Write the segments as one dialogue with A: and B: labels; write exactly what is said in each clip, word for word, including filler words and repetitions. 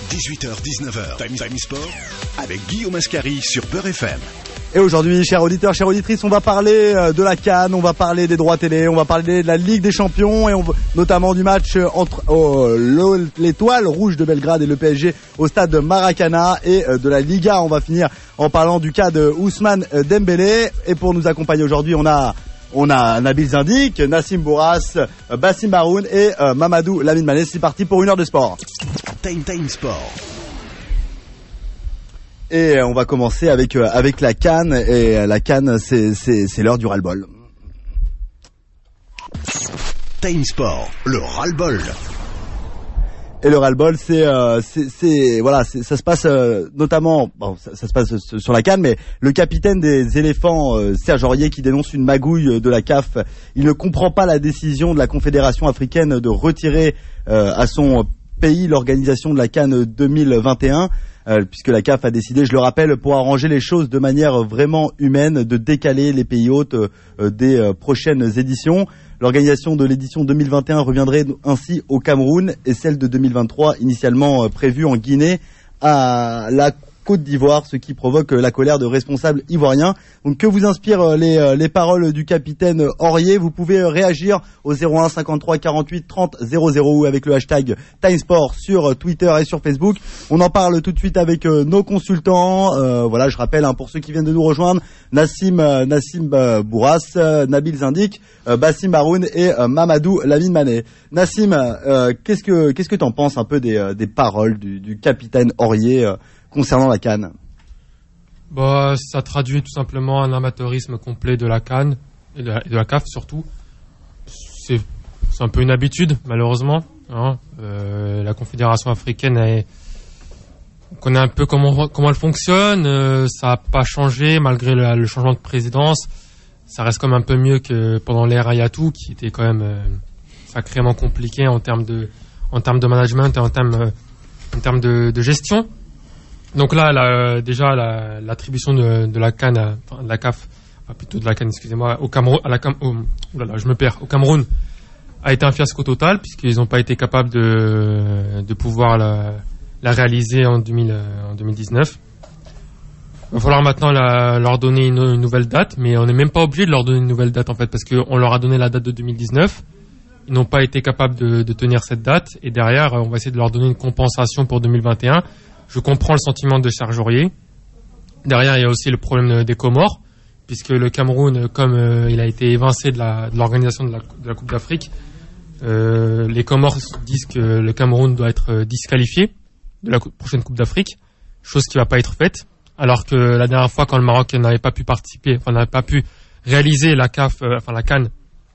A: dix-huit heures dix-neuf heures, Time, Time Sport, avec Guillaume Ascari sur Beurre F M.
B: Et aujourd'hui, chers auditeurs, chères auditrices, on va parler de la CAN, on va parler des droits télé, on va parler de la Ligue des Champions et on va, notamment du match entre oh, l'Étoile Rouge de Belgrade et le P S G au stade de Maracana et de la Liga. On va finir en parlant du cas de Ousmane Dembélé. Et pour nous accompagner aujourd'hui, on a on a Nabil Zindik, Nassim Bourras, Bassim Baroun et euh, Mamadou Lamine Mané. C'est parti pour une heure de sport.
A: Time Time Sport.
B: Et on va commencer avec euh, avec la CAN. Et la CAN, c'est c'est c'est l'heure du ras-le-bol.
A: Time Sport, le ras-le-bol.
B: Et le ras-le-bol, c'est euh, c'est c'est voilà, c'est, ça se passe euh, notamment, bon, ça, ça se passe sur la CAN, mais le capitaine des éléphants, euh, Serge Aurier, qui dénonce une magouille de la C A F. Il ne comprend pas la décision de la Confédération africaine de retirer euh, à son pays l'organisation de la CAN deux mille vingt et un. Euh, puisque la C A F a décidé, je le rappelle, pour arranger les choses de manière vraiment humaine, de décaler les pays hôtes euh, des euh, prochaines éditions. L'organisation de l'édition deux mille vingt et un reviendrait ainsi au Cameroun et celle de deux mille vingt-trois, initialement euh, prévue en Guinée, à la Côte d'Ivoire, ce qui provoque la colère de responsables ivoiriens. Donc que vous inspirent les, les paroles du capitaine Aurier? Vous pouvez réagir au zéro un cinquante-trois quarante-huit trente zéro zéro ou avec le hashtag TimeSport sur Twitter et sur Facebook. On en parle tout de suite avec nos consultants. Euh, voilà, je rappelle hein, pour ceux qui viennent de nous rejoindre, Nassim, Nassim Bourras, Nabil Zindik, Bassim Baroun et Mamadou Lamine Mané. Nassim, euh, qu'est-ce que qu'est-ce que t'en penses un peu des, des paroles du, du capitaine Aurier euh, concernant la CAN?
C: Bah, ça traduit tout simplement un amateurisme complet de la CAN et de la, et de la C A F surtout. C'est, c'est un peu une habitude, malheureusement. Hein. Euh, la Confédération africaine, est, on connaît un peu comment, comment elle fonctionne. Euh, ça n'a pas changé malgré le, le changement de présidence. Ça reste comme un peu mieux que pendant l'ère Ayatou, qui était quand même euh, sacrément compliqué en termes de, en termes de management et en termes, euh, en termes de, de gestion. Donc là, la, déjà, la, l'attribution de, de la CAN, à, enfin, de la C A F, enfin, plutôt de la CAN, excusez-moi, au Cameroun, à la Cam, oh, oulala, je me perds, au Cameroun, a été un fiasco total, puisqu'ils n'ont pas été capables de, de pouvoir la, la réaliser en, deux mille, en deux mille dix-neuf. Il va falloir maintenant la, leur donner une, une nouvelle date, mais on n'est même pas obligé de leur donner une nouvelle date, en fait, parce qu'on leur a donné la date de deux mille dix-neuf. Ils n'ont pas été capables de, de tenir cette date, et derrière, on va essayer de leur donner une compensation pour deux mille vingt et un. Je comprends le sentiment de Serge Aurier. Derrière, il y a aussi le problème des Comores, puisque le Cameroun, comme euh, il a été évincé de, la, de l'organisation de la, de la Coupe d'Afrique, euh, les Comores disent que le Cameroun doit être disqualifié de la prochaine Coupe d'Afrique, chose qui ne va pas être faite, alors que la dernière fois, quand le Maroc n'avait pas pu participer, enfin n'avait pas pu réaliser la C A F, euh, enfin la CAN,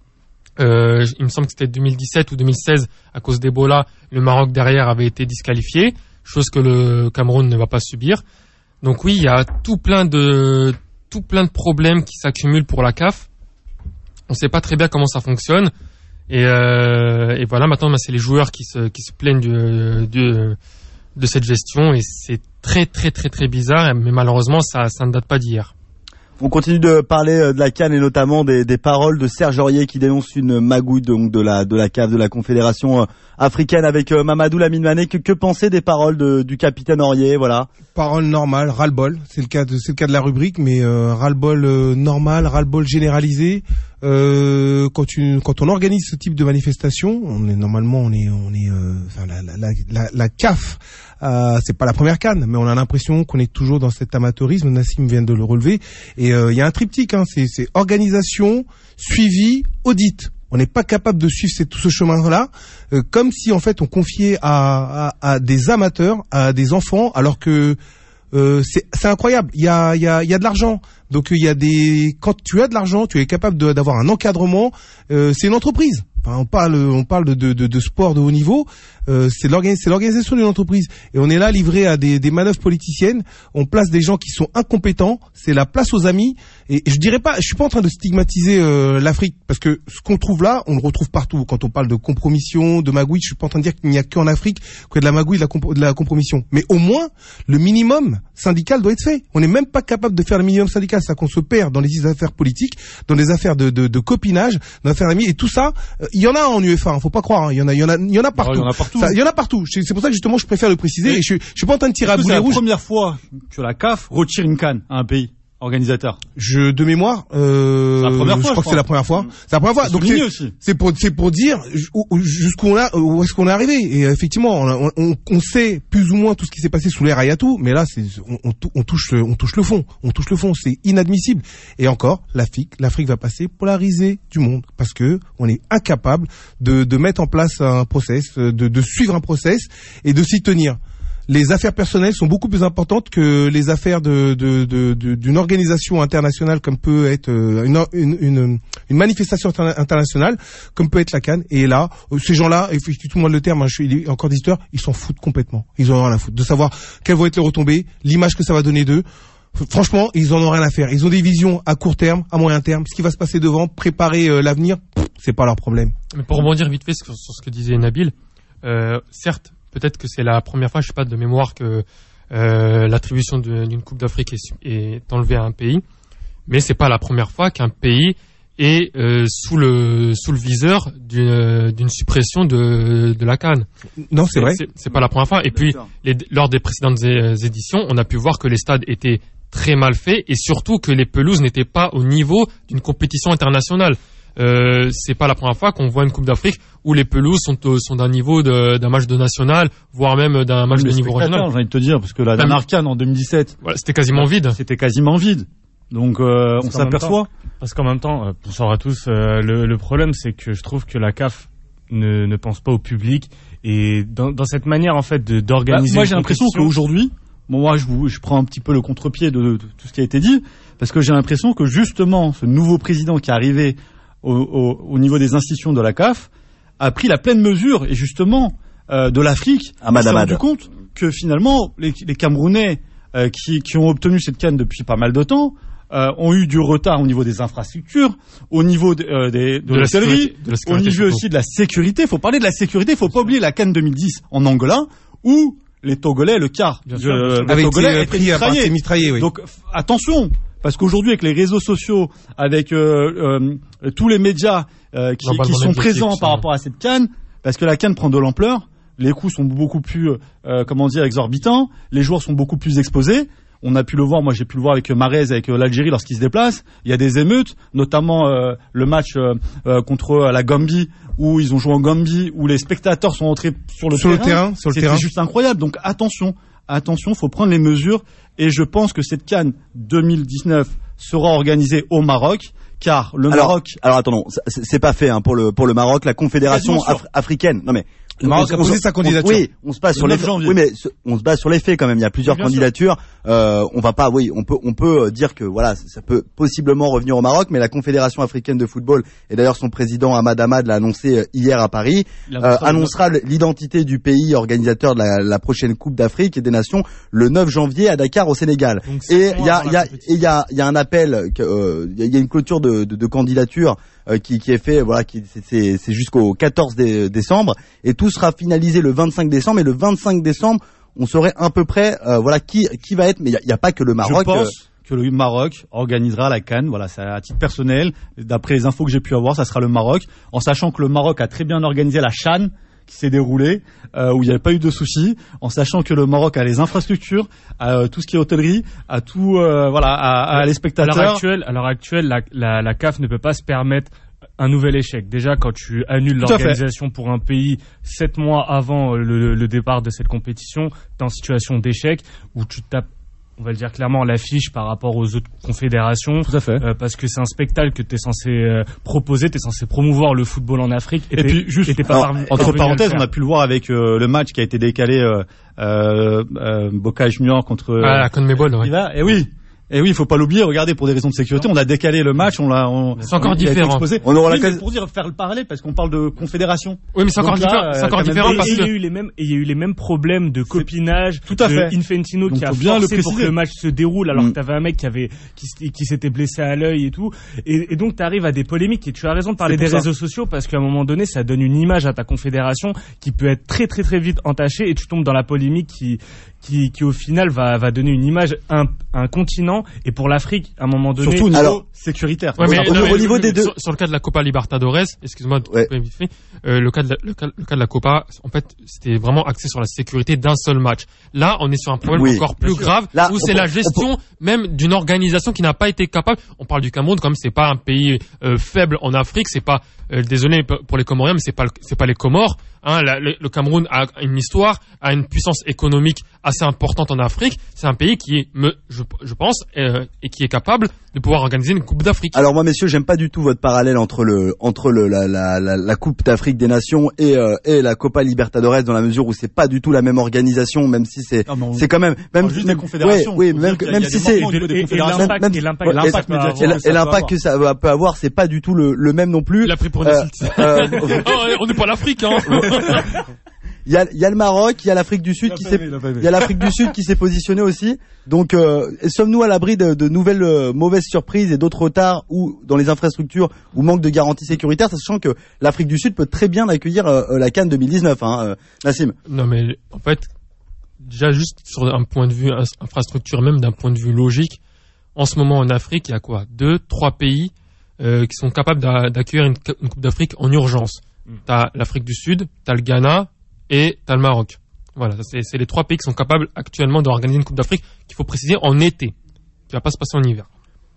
C: euh, il me semble que c'était deux mille dix-sept ou deux mille seize, à cause d'Ebola, le Maroc derrière avait été disqualifié, chose que le Cameroun ne va pas subir. Donc oui, il y a tout plein de tout plein de problèmes qui s'accumulent pour la C A F. On ne sait pas très bien comment ça fonctionne. Et, euh, et voilà, maintenant, bah, c'est les joueurs qui se qui se plaignent du, du, de cette gestion. Et c'est très très très très bizarre. Mais malheureusement, ça ça ne date pas d'hier.
B: On continue de parler de la CAN et notamment des, des paroles de Serge Aurier qui dénonce une magouille donc de la de la C A F, de la Confédération africaine, avec Mamadou Lamine Mané. Que, que penser des paroles de, du capitaine Aurier, voilà?
D: Parole normale, ras-le-bol, c'est le cas de c'est le cas de la rubrique, mais euh, ras-le-bol euh, normal, ras-le-bol généralisé. Euh, quand tu quand on organise ce type de manifestation, on est normalement on est on est euh, enfin la la la la, la C A F, euh, c'est pas la première CAN, mais on a l'impression qu'on est toujours dans cet amateurisme. Nassim vient de le relever, et il euh, y a un triptyque, hein, c'est c'est organisation, suivi, audit. On n'est pas capable de suivre tout ce chemin-là, euh, comme si en fait on confiait à, à, à des amateurs, à des enfants, alors que euh, c'est, c'est incroyable. Il y a, il y a, il y a de l'argent. Donc il y a des, quand tu as de l'argent, tu es capable de, d'avoir un encadrement. Euh, c'est une entreprise. Enfin, on parle, on parle de, de, de sport de haut niveau. Euh, c'est, l'organ- c'est l'organisation d'une entreprise. Et on est là livré à des, des manœuvres politiciennes. On place des gens qui sont incompétents. C'est la place aux amis. Et, et je dirais pas, je suis pas en train de stigmatiser euh, l'Afrique, parce que ce qu'on trouve là, on le retrouve partout. Quand on parle de compromission, de magouille, je suis pas en train de dire qu'il n'y a qu'en Afrique qu'il y a de la magouille, de la, comp- de la compromission. Mais au moins, le minimum syndical doit être fait. On n'est même pas capable de faire le minimum syndical. amical, ça qu'on se perd dans les affaires politiques, dans les affaires de, de, de copinage, dans les affaires d'amis, et tout ça, euh, il y en a en U E F A, hein, faut pas croire, hein, il y en a, il y en a, il y en a partout.
E: Il y en a partout.
D: Ça, il y en a partout. C'est pour ça que justement, je préfère le préciser, et, et je, je suis pas en train de tirer à boulet rouge.
E: C'est la première fois que la C A F retire une CAN à un pays organisateur.
D: Je, de mémoire, euh,
E: c'est la première fois,
D: je crois
E: je
D: que c'est la première fois. C'est la première fois. Donc
E: c'est, aussi.
D: c'est pour, c'est pour dire jusqu'où on a, où est-ce qu'on est arrivé. Et effectivement, on, on, on sait plus ou moins tout ce qui s'est passé sous l'ère Hayatou, mais là, c'est, on, on, on touche, on touche le fond. On touche le fond. C'est inadmissible. Et encore, l'Afrique, l'Afrique va passer polarisée du monde parce que on est incapable de, de mettre en place un process, de, de suivre un process et de s'y tenir. Les affaires personnelles sont beaucoup plus importantes que les affaires de, de, de, de d'une organisation internationale comme peut être une, une, une, une manifestation internationale comme peut être la CAN. Et là, ces gens-là, et tout le monde le terme, hein, je suis encore des histoires, ils s'en foutent complètement. Ils en ont rien à foutre de savoir quelles vont être les retombées, l'image que ça va donner d'eux. Franchement, ils en ont rien à faire. Ils ont des visions à court terme, à moyen terme. Ce qui va se passer devant, préparer euh, l'avenir, pff, c'est pas leur problème.
C: Mais pour rebondir vite fait sur, sur ce que disait Nabil, euh, certes, peut-être que c'est la première fois, je sais pas, de mémoire que euh, l'attribution de, d'une Coupe d'Afrique est, est enlevée à un pays, mais c'est pas la première fois qu'un pays est euh, sous le sous le viseur d'une, d'une suppression de de la CAN.
D: Non, c'est, c'est vrai.
C: C'est, c'est pas la première fois. Et puis, les, lors des précédentes é- éditions, on a pu voir que les stades étaient très mal faits et surtout que les pelouses n'étaient pas au niveau d'une compétition internationale. Euh, c'est pas la première fois qu'on voit une Coupe d'Afrique où les pelouses sont, euh, sont d'un niveau de, d'un match de national, voire même d'un match de niveau régional.
E: J'ai envie de te dire, parce que la dernière CAN en deux mille dix-sept,
C: voilà, c'était quasiment vide.
E: C'était quasiment vide. Donc euh, on s'aperçoit.
F: Parce qu'en même temps, bonsoir à tous, euh, le, le problème c'est que je trouve que la C A F ne, ne pense pas au public et dans, dans cette manière en fait de, d'organiser.
E: Bah, moi j'ai l'impression qu'aujourd'hui, bon, moi je, vous, je prends un petit peu le contre-pied de, de, de tout ce qui a été dit, parce que j'ai l'impression que justement ce nouveau président qui est arrivé Au, au, au niveau des institutions de la C A F, a pris la pleine mesure, et justement, euh, de l'Afrique, on s'est rendu compte que finalement, les, les Camerounais euh, qui, qui ont obtenu cette CAN depuis pas mal de temps, euh, ont eu du retard au niveau des infrastructures, au niveau de, euh, des, de, de l'hôtellerie, au niveau surtout. Aussi de la sécurité. Il faut parler de la sécurité, il faut pas oublier la CAN deux mille dix en Angola, où les Togolais, le quart de,
D: le Togolais été mitraillé. mitraillé oui.
E: Donc, f- attention, parce qu'aujourd'hui, avec les réseaux sociaux, avec euh, euh, tous les médias euh, qui, qui sont présents par rapport à cette CAN, parce que la CAN prend de l'ampleur, les coûts sont beaucoup plus, euh, comment dire, exorbitants, les joueurs sont beaucoup plus exposés. On a pu le voir, moi j'ai pu le voir avec Mahrez, avec euh, l'Algérie lorsqu'ils se déplacent. Il y a des émeutes, notamment euh, le match euh, euh, contre la Gambie, où ils ont joué en Gambie, où les spectateurs sont entrés sur le
D: sur
E: terrain.
D: Le terrain sur le
E: C'était
D: terrain.
E: juste incroyable. Donc attention, attention, faut prendre les mesures. Et je pense que cette CAN deux mille dix-neuf sera organisée au Maroc, car le
B: alors,
E: Maroc.
B: Alors attendons, c'est pas fait hein, pour le pour le Maroc, la Confédération Af- africaine. Non mais
D: le Maroc a posé sa candidature.
B: On, oui, on se base sur les faits. Oui, mais on se base sur les faits quand même. Il y a plusieurs candidatures. Euh, on va pas. Oui, on peut on peut dire que voilà, ça peut possiblement revenir au Maroc, mais la Confédération africaine de football, et d'ailleurs son président Ahmad Ahmad l'a annoncé hier à Paris, euh, annoncera l'identité du pays organisateur de la, la prochaine Coupe d'Afrique et des Nations le neuf janvier à Dakar au Sénégal. Donc, et il y a il y a il y a il y a un appel, il euh, y, y a une clôture de de, de candidature euh, qui qui est fait. Voilà, qui c'est c'est jusqu'au quatorze décembre et tout sera finalisé le vingt-cinq décembre. Et le vingt-cinq décembre, on saurait à peu près, euh, voilà, qui qui va être. Mais il y, y a pas que le Maroc.
E: Je pense euh... que le Maroc organisera la CAN. Voilà, c'est à titre personnel. D'après les infos que j'ai pu avoir, ça sera le Maroc, en sachant que le Maroc a très bien organisé la CHAN qui s'est déroulée, euh, où il n'y avait pas eu de soucis, en sachant que le Maroc a les infrastructures, a euh, tout ce qui est hôtellerie, a tout, euh, voilà, à, à les spectateurs.
F: À l'heure actuelle, à l'heure actuelle, la, la, la C A F ne peut pas se permettre un nouvel échec. Déjà, quand tu annules l'organisation pour un pays sept mois avant le, le départ de cette compétition, t'es en situation d'échec où tu tapes, on va le dire clairement, l'affiche par rapport aux autres confédérations.
E: Tout à fait.
F: Euh, parce que c'est un spectacle que t'es censé euh, proposer, t'es censé promouvoir le football en Afrique. Et,
E: et puis, juste,
F: et pas
E: alors,
F: parvenu,
E: entre parenthèses, on a pu le voir avec euh, le match qui a été décalé, euh, euh, euh, Boca Juniors contre... Euh,
C: ah, la Conmebol, ouais.
E: Et oui. Et oui, il faut pas l'oublier. Regardez, pour des raisons de sécurité, on a décalé le match. On l'a. On,
C: c'est encore différent.
E: On aura oui, la... pour dire faire le parallèle parce qu'on parle de confédération.
C: Oui, mais c'est encore,
E: là,
C: diffé-
E: euh,
C: c'est encore différent
F: et,
C: parce
F: et
C: que
F: il y a eu les mêmes, et il y a eu les mêmes problèmes de copinage.
E: Tout à fait.
F: De Infantino
E: donc,
F: qui a
E: bien
F: forcé
E: le
F: pour que le match se déroule alors
E: mm.
F: que t'avais un mec qui avait qui, qui s'était blessé à l'œil et tout. Et, et donc t'arrives à des polémiques. Et tu as raison de parler des ça. réseaux sociaux parce qu'à un moment donné, ça donne une image à ta confédération qui peut être très très très vite entachée et tu tombes dans la polémique qui qui, qui au final va va donner une image un un continent président. Et pour l'Afrique, à un moment donné,
E: surtout au niveau
B: alors,
E: sécuritaire.
C: Ouais, mais,
B: au,
C: non,
B: au
C: mais
B: niveau
C: le,
B: des deux.
C: Sur, sur le cas de la Copa Libertadores, excuse-moi,
B: Ouais.
C: vite fait, euh, le cas de la, le cas, le cas de la Copa, en fait, c'était vraiment axé sur la sécurité d'un seul match. Là, on est sur un problème
B: Oui,
C: encore plus grave,
B: Là,
C: où
B: on
C: c'est
B: peut-
C: la gestion même d'une organisation qui n'a pas été capable. On parle du Cameroun, comme c'est pas un pays euh, faible en Afrique, c'est pas euh, désolé pour les Comoriens, mais c'est pas le- c'est pas les Comores. Hein, la, le, le Cameroun a une histoire, a une puissance économique assez importante en Afrique. C'est un pays qui est, me, je, je pense, euh, et qui est capable de pouvoir organiser une Coupe d'Afrique.
B: Alors moi, messieurs, j'aime pas du tout votre parallèle entre le entre le la la la, la Coupe d'Afrique des Nations et euh, et la Copa Libertadores, dans la mesure où c'est pas du tout la même organisation, même si c'est
E: Non, mais on-
B: c'est quand même même
E: juste
B: même
E: des confédérations.
B: oui,
E: Faut
B: même
E: dire qu'il y a-
B: même
E: il y a
B: si
E: des
B: c'est
E: manquements au niveau des
F: Et- et
E: confédérations.
F: l'impact-
B: Même-
F: et l'impact-
B: ouais,
F: l'impact
E: l'impact
F: peut avoir.
E: médiatique.
B: et la-
E: ça
B: et
E: peut
B: l'impact
E: avoir.
B: que ça va- peut avoir, c'est pas du tout le, le même non plus.
C: Il a pris pour une
B: Euh,
C: insulte.
B: euh,
C: Oh, on n'est pas l'Afrique, hein.
B: Il y a, il y a le Maroc, il y a l'Afrique du Sud qui s'est, il y a l'Afrique du Sud qui s'est positionné aussi. Donc, euh, sommes-nous à l'abri de, de nouvelles euh, mauvaises surprises et d'autres retards ou dans les infrastructures ou manque de garantie sécuritaire, sachant que l'Afrique du Sud peut très bien accueillir euh, la CAN deux mille dix-neuf, hein, euh, Nassim.
C: Non, mais en fait, déjà juste sur un point de vue ins- infrastructure, même d'un point de vue logique, en ce moment en Afrique, il y a quoi, deux, trois pays euh, qui sont capables d'a- d'accueillir une, une Coupe d'Afrique en urgence.
F: Mm.
C: T'as l'Afrique du Sud, t'as le Ghana et t'as le Maroc. Voilà, ça, c'est, c'est les trois pays qui sont capables actuellement d'organiser une Coupe d'Afrique qu'il faut préciser en été, qui va pas se passer en hiver.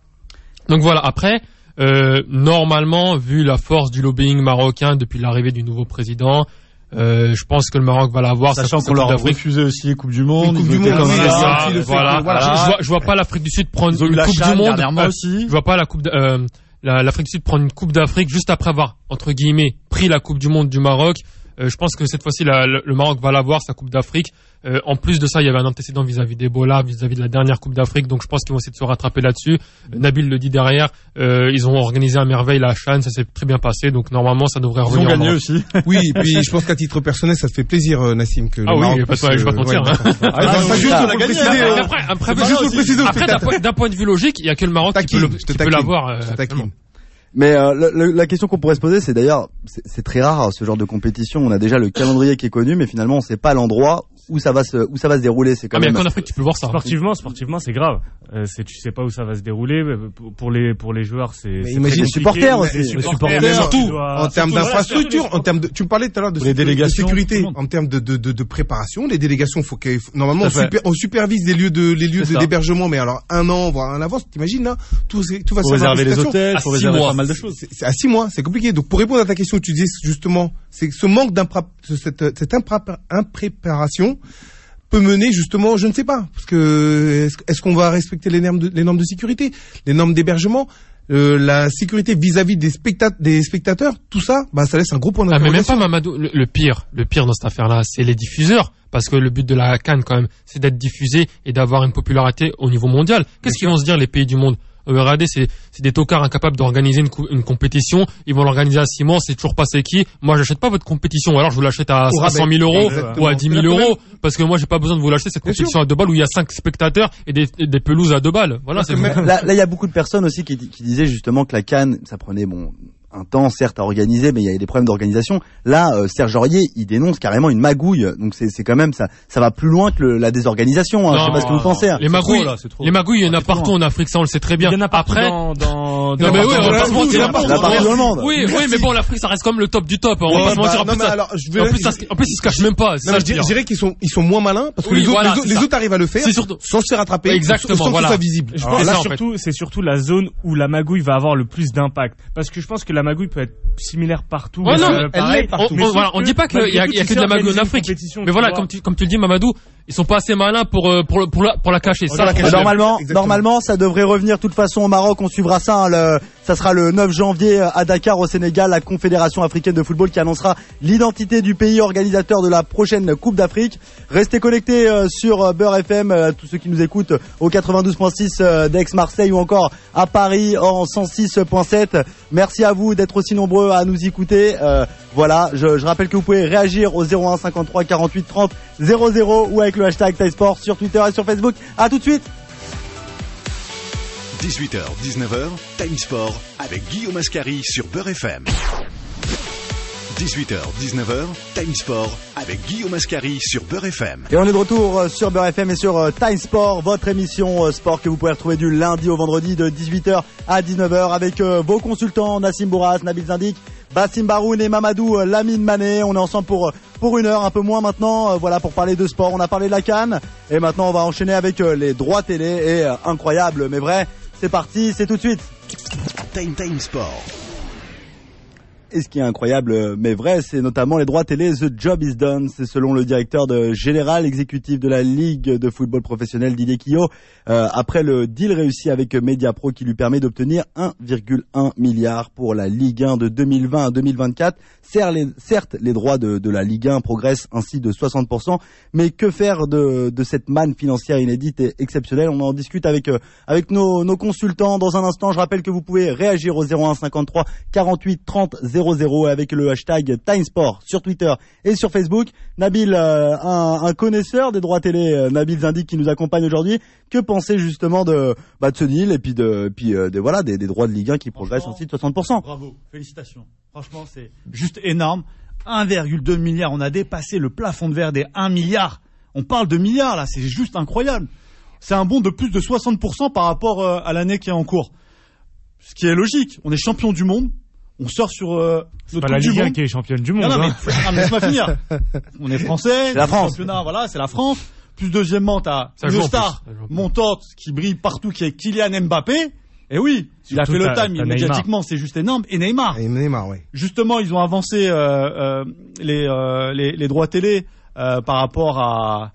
C: Donc voilà, après, euh, normalement, vu la force du lobbying marocain depuis l'arrivée du nouveau président, euh, je pense que le Maroc va l'avoir.
E: Sachant
C: sa- sa
E: qu'on leur
C: Coupe
E: a
C: d'Afrique.
E: refusé aussi Coupe du Monde.
D: Coupe
E: ils
D: du
E: étaient
D: Monde,
E: comme
D: oui,
E: ça.
D: c'est
C: Voilà,
D: ça, le fait
C: voilà.
D: que- voilà.
C: Je, vois, je vois pas l'Afrique du Sud prendre
E: Ils ont eu
C: une
E: la
C: Coupe
E: CHAN
C: du Monde.
E: dernièrement
C: euh,
E: aussi.
C: Je vois pas la Coupe, d'- euh, la- l'Afrique du Sud prendre une Coupe d'Afrique juste après avoir, entre guillemets, pris la Coupe du Monde du Maroc. Euh, je pense que cette fois-ci, la- le, le Maroc va l'avoir, sa Coupe d'Afrique. Euh, en plus de ça, il y avait un antécédent vis-à-vis d'Ebola, vis-à-vis de la dernière Coupe d'Afrique. Donc, je pense qu'ils vont essayer de se rattraper là-dessus. Euh, Nabil le dit derrière. Euh, ils ont organisé à merveille la CHAN, ça s'est très bien passé. Donc, normalement, ça devrait
E: Ils ont
C: revenir. au
E: gagné
C: Maroc.
E: aussi.
D: Oui, et puis je pense qu'à titre personnel, ça te fait plaisir, euh, Nassim, que
C: Ah
D: le
C: oui,
D: Maroc
C: pas de-
D: puisse,
C: je vais pas te
D: euh,
C: mentir,
D: ouais,
C: hein.
D: d'accord.
E: Ah,
D: Ah,
E: donc,
D: ça, juste
E: ça,
D: pour le
E: on l'a
D: préciser,
E: gagné,
D: euh,
C: Mais après, après,
D: c'est juste pour le préciser aux
C: après, d'un
D: spectateurs.
C: point, d'un point de vue logique, il y a que le Maroc qui peut,
D: Taquine,
C: le,
D: je te
C: qui peut
D: taquine,
C: l'avoir. euh,
D: je te taquine.
C: actuellement.
B: Mais euh, le- le- la question qu'on pourrait se poser, c'est d'ailleurs, c'est, c'est très rare ce genre de compétition. On a déjà le calendrier qui est connu, mais finalement, on sait pas l'endroit où ça va se, où ça va se dérouler. C'est quand
C: Ah, mais
B: même.
C: qu'en Afrique, tu peux voir ça.
F: Sportivement, sportivement, c'est grave. Euh, c'est, tu sais pas où ça va se dérouler. euh, Pour pour les pour les joueurs, c'est.
D: Mais
F: c'est
D: imagine
F: très
B: les supporters
F: compliqué.
B: aussi.
F: Les
B: Les
F: supporters,
D: Mais surtout,
F: tu dois-
D: en termes
F: surtout,
D: d'infrastructure,
F: voilà,
D: en termes de, tu me parlais tout à l'heure de,
E: Pour les
D: sécu- de
E: délégations,
D: sécurité,
E: tout le monde.
D: en termes de, de, de, de préparation, les délégations, faut qu'il faut- normalement, on,
E: Tout à fait.
D: super- on supervise les lieux de, les lieux
E: C'est
D: de-
E: ça.
D: d'hébergement, mais alors un an, voire un avance, t'imagines, là, tout, c'est- tout va
E: Faut
D: se faire
E: réserver les
D: dans
E: hôtels,
C: À
E: faut
C: six
E: réserver
C: mois.
E: pas mal de choses.
D: C'est c'est à six mois, c'est compliqué. Donc pour répondre à ta question, tu disais justement, c'est que ce manque d'impra- de cette, cette impré- impréparation peut mener justement, je ne sais pas, parce que est-ce, est-ce qu'on va respecter les normes de, les normes de sécurité, les normes d'hébergement, euh, la sécurité vis-à-vis des, spectat- des spectateurs, tout ça, bah ça laisse un gros point
C: Ah, mais même
D: d'interrogation.
C: pas Mamadou. Le, le pire, le pire dans cette affaire-là, c'est les diffuseurs. Parce que le but de la CAN, quand même, c'est d'être diffusé et d'avoir une popularité au niveau mondial. Qu'est-ce qu'ils vont se dire, les pays du monde? Euh, regardez, c'est, c'est des tocards incapables d'organiser une, cou- une compétition. Ils vont l'organiser à six mois, c'est toujours pas c'est qui. Moi, j'achète pas votre compétition. Ou alors, je vous l'achète à
D: Au rabais.
C: cent mille euros
D: Exactement.
C: ou à dix mille
D: C'est-à-dire que
C: euros. Parce que moi, j'ai pas besoin de vous l'acheter, cette
D: Bien
C: compétition à deux balles où il y a cinq spectateurs et des, et des pelouses à deux balles. Voilà, c'est
B: Là, là, il y a beaucoup de personnes aussi qui, qui disaient justement que la CAN, ça prenait bon un temps certes à organiser, mais il y avait des problèmes d'organisation. Là, euh, Serge Aurier, il dénonce carrément une magouille. Donc c'est, c'est quand même ça, ça va plus loin que le, la désorganisation. Hein. Je sais pas ce que vous pensez. Hein.
C: Les magouilles,
E: trop, là, c'est trop.
C: les magouilles, il y en a
E: Ah, c'est trop
C: partout en Afrique, ça on le sait très bien.
F: Il y en a partout
C: Après,
F: dans, dans,
C: non mais oui, on va pas se mentir.
B: Il y en a partout dans le monde.
C: Oui, oui, mais bon, l'Afrique, ça reste comme le top du top. On va
D: Ouais,
C: pas se mentir.
D: bah,
C: En
D: non,
C: plus,
D: mais
C: ça-
D: alors, je vais-
C: en plus, ça se- en plus, ils se cachent même pas. c'est
D: Non,
C: ça
D: mais je,
C: le
D: dirais,
C: pire.
D: je dirais qu'ils sont, ils sont moins malins parce que
C: Oui,
D: les, autres,
C: voilà,
D: les, autres,
C: c'est
D: les
C: ça.
D: autres arrivent à le faire
C: C'est surtout-
D: sans se faire rattraper,
C: Exactement,
D: sans, sans
C: voilà.
D: que ce soit visible.
F: Je
C: Alors
F: pense
C: là,
F: que
C: en
F: c'est surtout, c'est surtout la zone où la magouille va avoir le plus d'impact. Parce que je pense que la magouille peut être similaire partout.
C: Ouais, non,
F: euh,
C: mais
F: pareil,
C: on,
F: mais
C: on-
F: sauf
C: voilà, on
F: que,
C: dit pas qu'il
F: malgré
C: y a,
F: tout,
C: il y a
F: tu
C: que de
F: sais
C: la magouille en
F: organiser une
C: Afrique.
F: compétition,
C: Mais
F: tu
C: voilà,
F: vois.
C: comme tu, comme tu le dis, Mamadou, ils sont pas assez malins pour, euh, pour, le- pour la, pour la cacher. Ça,
D: Voilà,
C: je
D: cacher.
C: pense.
B: Normalement,
D: Exactement.
B: normalement, ça devrait revenir de toute façon au Maroc. On suivra ça. Hein, le, ça sera le neuf janvier à Dakar, au Sénégal, la Confédération africaine de football qui annoncera l'identité du pays organisateur de la prochaine Coupe d'Afrique. Restez connectés euh, sur euh, Beurre F M, euh, tous ceux qui nous écoutent au quatre-vingt-douze point six euh, d'Aix-Marseille ou encore à Paris en cent six point sept. Merci à vous d'être aussi nombreux à nous écouter. Euh, voilà, je, je rappelle que vous pouvez réagir au zéro un cinquante-trois quarante-huit trente zéro zéro ou avec le hashtag Tailsport sur Twitter et sur Facebook. À tout de suite.
A: dix-huit heures dix-neuf heures, Time Sport avec Guillaume Ascari sur Beurre F M. dix-huit heures dix-neuf heures, Time Sport avec Guillaume Ascari sur Beurre F M.
B: Et on est de retour sur Beurre F M et sur Time Sport, votre émission sport que vous pouvez retrouver du lundi au vendredi de dix-huit heures à dix-neuf heures avec vos consultants Nassim Bourras, Nabil Zindik, Bassim Baroun et Mamadou Lamine Mané. On est ensemble pour pour une heure, un peu moins maintenant, voilà, pour parler de sport. On a parlé de la CAN et maintenant on va enchaîner avec les droits télé et incroyable mais vrai. C'est parti, c'est tout de suite.
A: Time Time Sport.
B: Et ce qui est incroyable, mais vrai, c'est notamment les droits télé. The job is done. C'est selon le directeur de général exécutif de la Ligue de football professionnel, Didier Quillot, euh, après le deal réussi avec Mediapro qui lui permet d'obtenir un virgule un milliard pour la Ligue un de deux mille vingt à deux mille vingt-quatre. Certes, les droits de, de la Ligue un progressent ainsi de soixante pour cent, mais que faire de, de cette manne financière inédite et exceptionnelle? On en discute avec, euh, avec nos, nos consultants dans un instant. Je rappelle que vous pouvez réagir au zéro un cinquante-trois quarante-huit trente zéro zéro avec le hashtag TimeSport sur Twitter et sur Facebook. Nabil, euh, un, un connaisseur des droits télé, euh, Nabil Zindik qui nous accompagne aujourd'hui. Que penser justement de, bah, de ce deal et puis de, puis euh, de, voilà, des, des droits de Ligue un qui progressent ainsi de soixante pour cent.
E: Bravo, félicitations. Franchement, c'est juste énorme. un virgule deux milliard, on a dépassé le plafond de verre des un milliard. On parle de milliards là, c'est juste incroyable. C'est un bond de plus de soixante pour cent par rapport euh, à l'année qui est en cours. Ce qui est logique, on est champion du monde. On sort sur euh,
F: c'est pas la Ligue un qui est championne du monde.
E: Non, non,
F: hein.
E: mais, non, mais laisse-moi finir. On est français.
B: C'est la France.
E: Championnat, voilà, c'est la France. Plus deuxièmement, t'as une star montante qui brille partout, qui est Kylian Mbappé. Et oui, il a fait le time médiatiquement, c'est juste énorme. Et Neymar.
D: Et Neymar, oui.
E: Justement, ils ont avancé euh, euh, les, euh, les les droits télé euh, par rapport à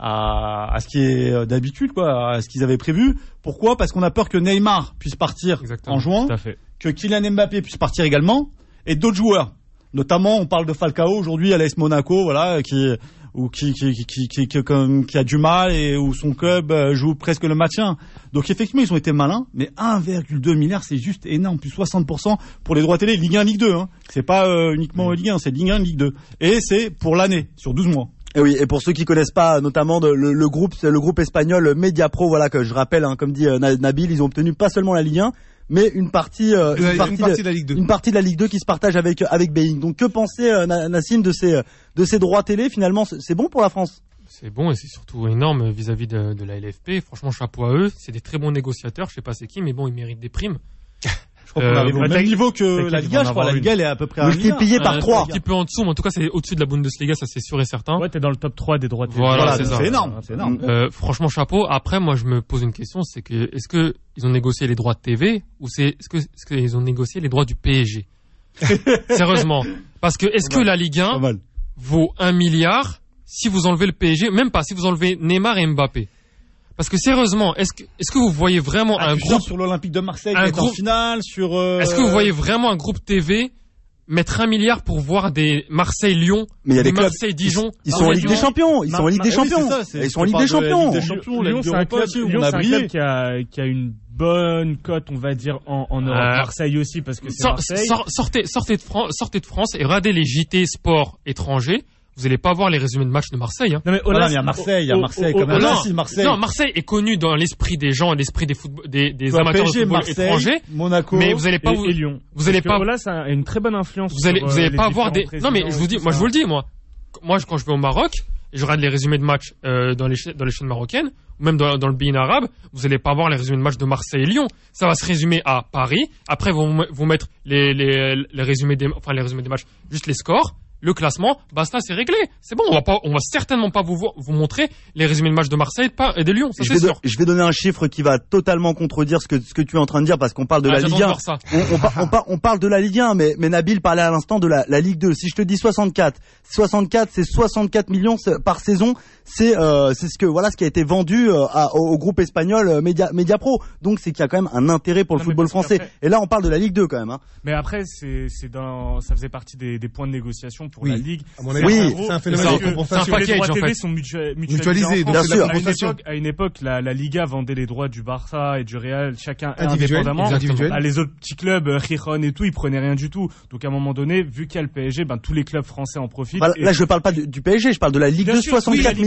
E: à, à ce qui est d'habitude, quoi, à ce qu'ils avaient prévu. Pourquoi ? Parce qu'on a peur que Neymar puisse partir
F: Exactement,
E: en juin,
F: tout à fait.
E: que Kylian Mbappé puisse partir également, et d'autres joueurs. Notamment, on parle de Falcao aujourd'hui à l'A S Monaco, voilà, qui ou qui qui qui qui, qui, qui, qui, qui a du mal et où son club joue presque le maintien. Donc effectivement, ils ont été malins, mais un virgule deux milliard, c'est juste énorme, plus soixante pour cent pour les droits télé, Ligue un, Ligue deux. Hein. C'est pas euh, uniquement Ligue un, c'est Ligue un, Ligue deux. Et c'est pour l'année, sur douze mois.
B: Et oui, et pour ceux qui connaissent pas, notamment de, le, le groupe, c'est le groupe espagnol Mediapro, voilà, que je rappelle, hein, comme dit euh, Nabil, ils ont obtenu pas seulement la Ligue un, mais une partie, euh, une, partie
D: une partie
B: de,
D: de la Ligue deux,
B: une partie de la Ligue deux qui se partage avec avec Bein. Donc que penser, euh, Nassim, de ces de ces droits télé? Finalement, c'est bon pour la France?
C: C'est bon et c'est surtout énorme vis-à-vis de, de la L F P. Franchement, chapeau à eux. C'est des très bons négociateurs. Je sais pas c'est qui, mais bon, ils méritent des primes.
E: Je crois qu'on arrive au même niveau que la Liga. Je crois la Liga, elle est à peu près à
B: multiplié par trois.
C: Un petit peu en dessous, mais en tout cas, c'est au-dessus de la Bundesliga, ça c'est sûr et certain.
F: Ouais, t'es dans le top trois des droits télé.
C: Voilà,
E: voilà,
C: c'est ça.
E: C'est énorme, c'est énorme.
C: Euh, franchement, chapeau. Après, moi, je me pose une question, c'est que est-ce que ils ont négocié les droits de T V ou c'est est-ce que est-ce qu'ils ont négocié les droits du P S G? Sérieusement, parce que est-ce que la Ligue un vaut un milliard si vous enlevez le P S G, même pas si vous enlevez Neymar et Mbappé? Parce que sérieusement, est-ce que est-ce que vous voyez vraiment
E: ah,
C: un groupe
E: sur l'Olympique de Marseille
C: un
E: qui est
C: groupe,
E: en finale sur euh...
C: Est-ce que vous voyez vraiment un groupe T V mettre un milliard pour voir des Marseille-Lyon,
B: mais il y a des
C: Marseille-Dijon?
B: Ils, ils sont en Ligue des Champions, ils sont en Ligue des Champions. Ils sont en Ligue des Champions.
F: Lyon, c'est un club, Lyon, c'est un club qui a qui a une bonne cote, on va dire, en, en Europe. Euh, Marseille aussi, parce que c'est
C: sor,
F: Marseille.
C: Sor, sortez, sortez de France, sortez de France et regardez les J T sport étrangers. Vous allez pas voir les résumés de matchs de Marseille. Hein.
E: Non mais Olas, il y a Marseille, il y a Marseille
C: oh,
E: quand même.
C: Oh,
E: non, Marseille.
C: non, Marseille est connu dans l'esprit des gens, l'esprit des football, des, des amateurs
E: P S G,
C: de football
E: Marseille,
C: étrangers.
E: Monaco,
C: mais vous allez pas
F: et,
C: vous,
F: et Lyon.
C: Vous allez pas.
F: Olas a une très bonne influence.
C: Vous allez,
F: sur,
C: vous allez
F: euh,
C: pas avoir des. Non mais je vous dis, moi je vous le dis, moi, moi quand je vais au Maroc, et je regarde les résumés de matchs euh, dans les dans les chaînes marocaines, ou même dans, dans le Bein arabe, vous allez pas voir les résumés de matchs de Marseille et Lyon. Ça va se résumer à Paris. Après, vous vous mettre les les les résumés des, enfin les résumés des matchs, juste les scores. Le classement, basta, c'est réglé. C'est bon, on va pas, on va certainement pas vous vous montrer les résumés de matchs de Marseille et de Lyon. Ça,
B: je,
C: c'est
B: vais
C: sûr.
B: De, je vais donner un chiffre qui va totalement contredire ce que ce que tu es en train de dire parce qu'on parle de
C: ah,
B: la Ligue un. On, on, par, on, par, on parle de la Ligue un, mais mais Nabil parlait à l'instant de la, la Ligue deux. Si je te dis soixante-quatre, soixante-quatre, c'est soixante-quatre millions par saison. C'est euh, c'est ce que voilà ce qui a été vendu euh, à, au, au groupe espagnol euh, Media Mediapro. Donc c'est qu'il y a quand même un intérêt pour le non, football français. Après, et là on parle de la Ligue deux quand même. Hein.
F: Mais après c'est c'est dans ça faisait partie des, des points de négociation pour
B: oui.
F: la Ligue.
B: C'est oui,
F: gros,
B: c'est
D: un phénomène de compensation.
F: Les droits
C: en
F: T V
C: fait.
F: sont mutua-
D: mutualisés,
B: bien sûr.
F: À une époque, à une époque la, la Liga vendait les droits du Barça et du Real, chacun
D: individuel,
F: indépendamment.
D: Individuel.
F: Ah, les autres petits clubs, Gijón et tout, ils prenaient rien du tout. Donc à un moment donné, vu qu'il y a le P S G, ben tous les clubs français en profitent.
B: Bah,
F: et...
B: Là, je parle pas du, du P S G, je parle de la Ligue deux, soixante-quatre millions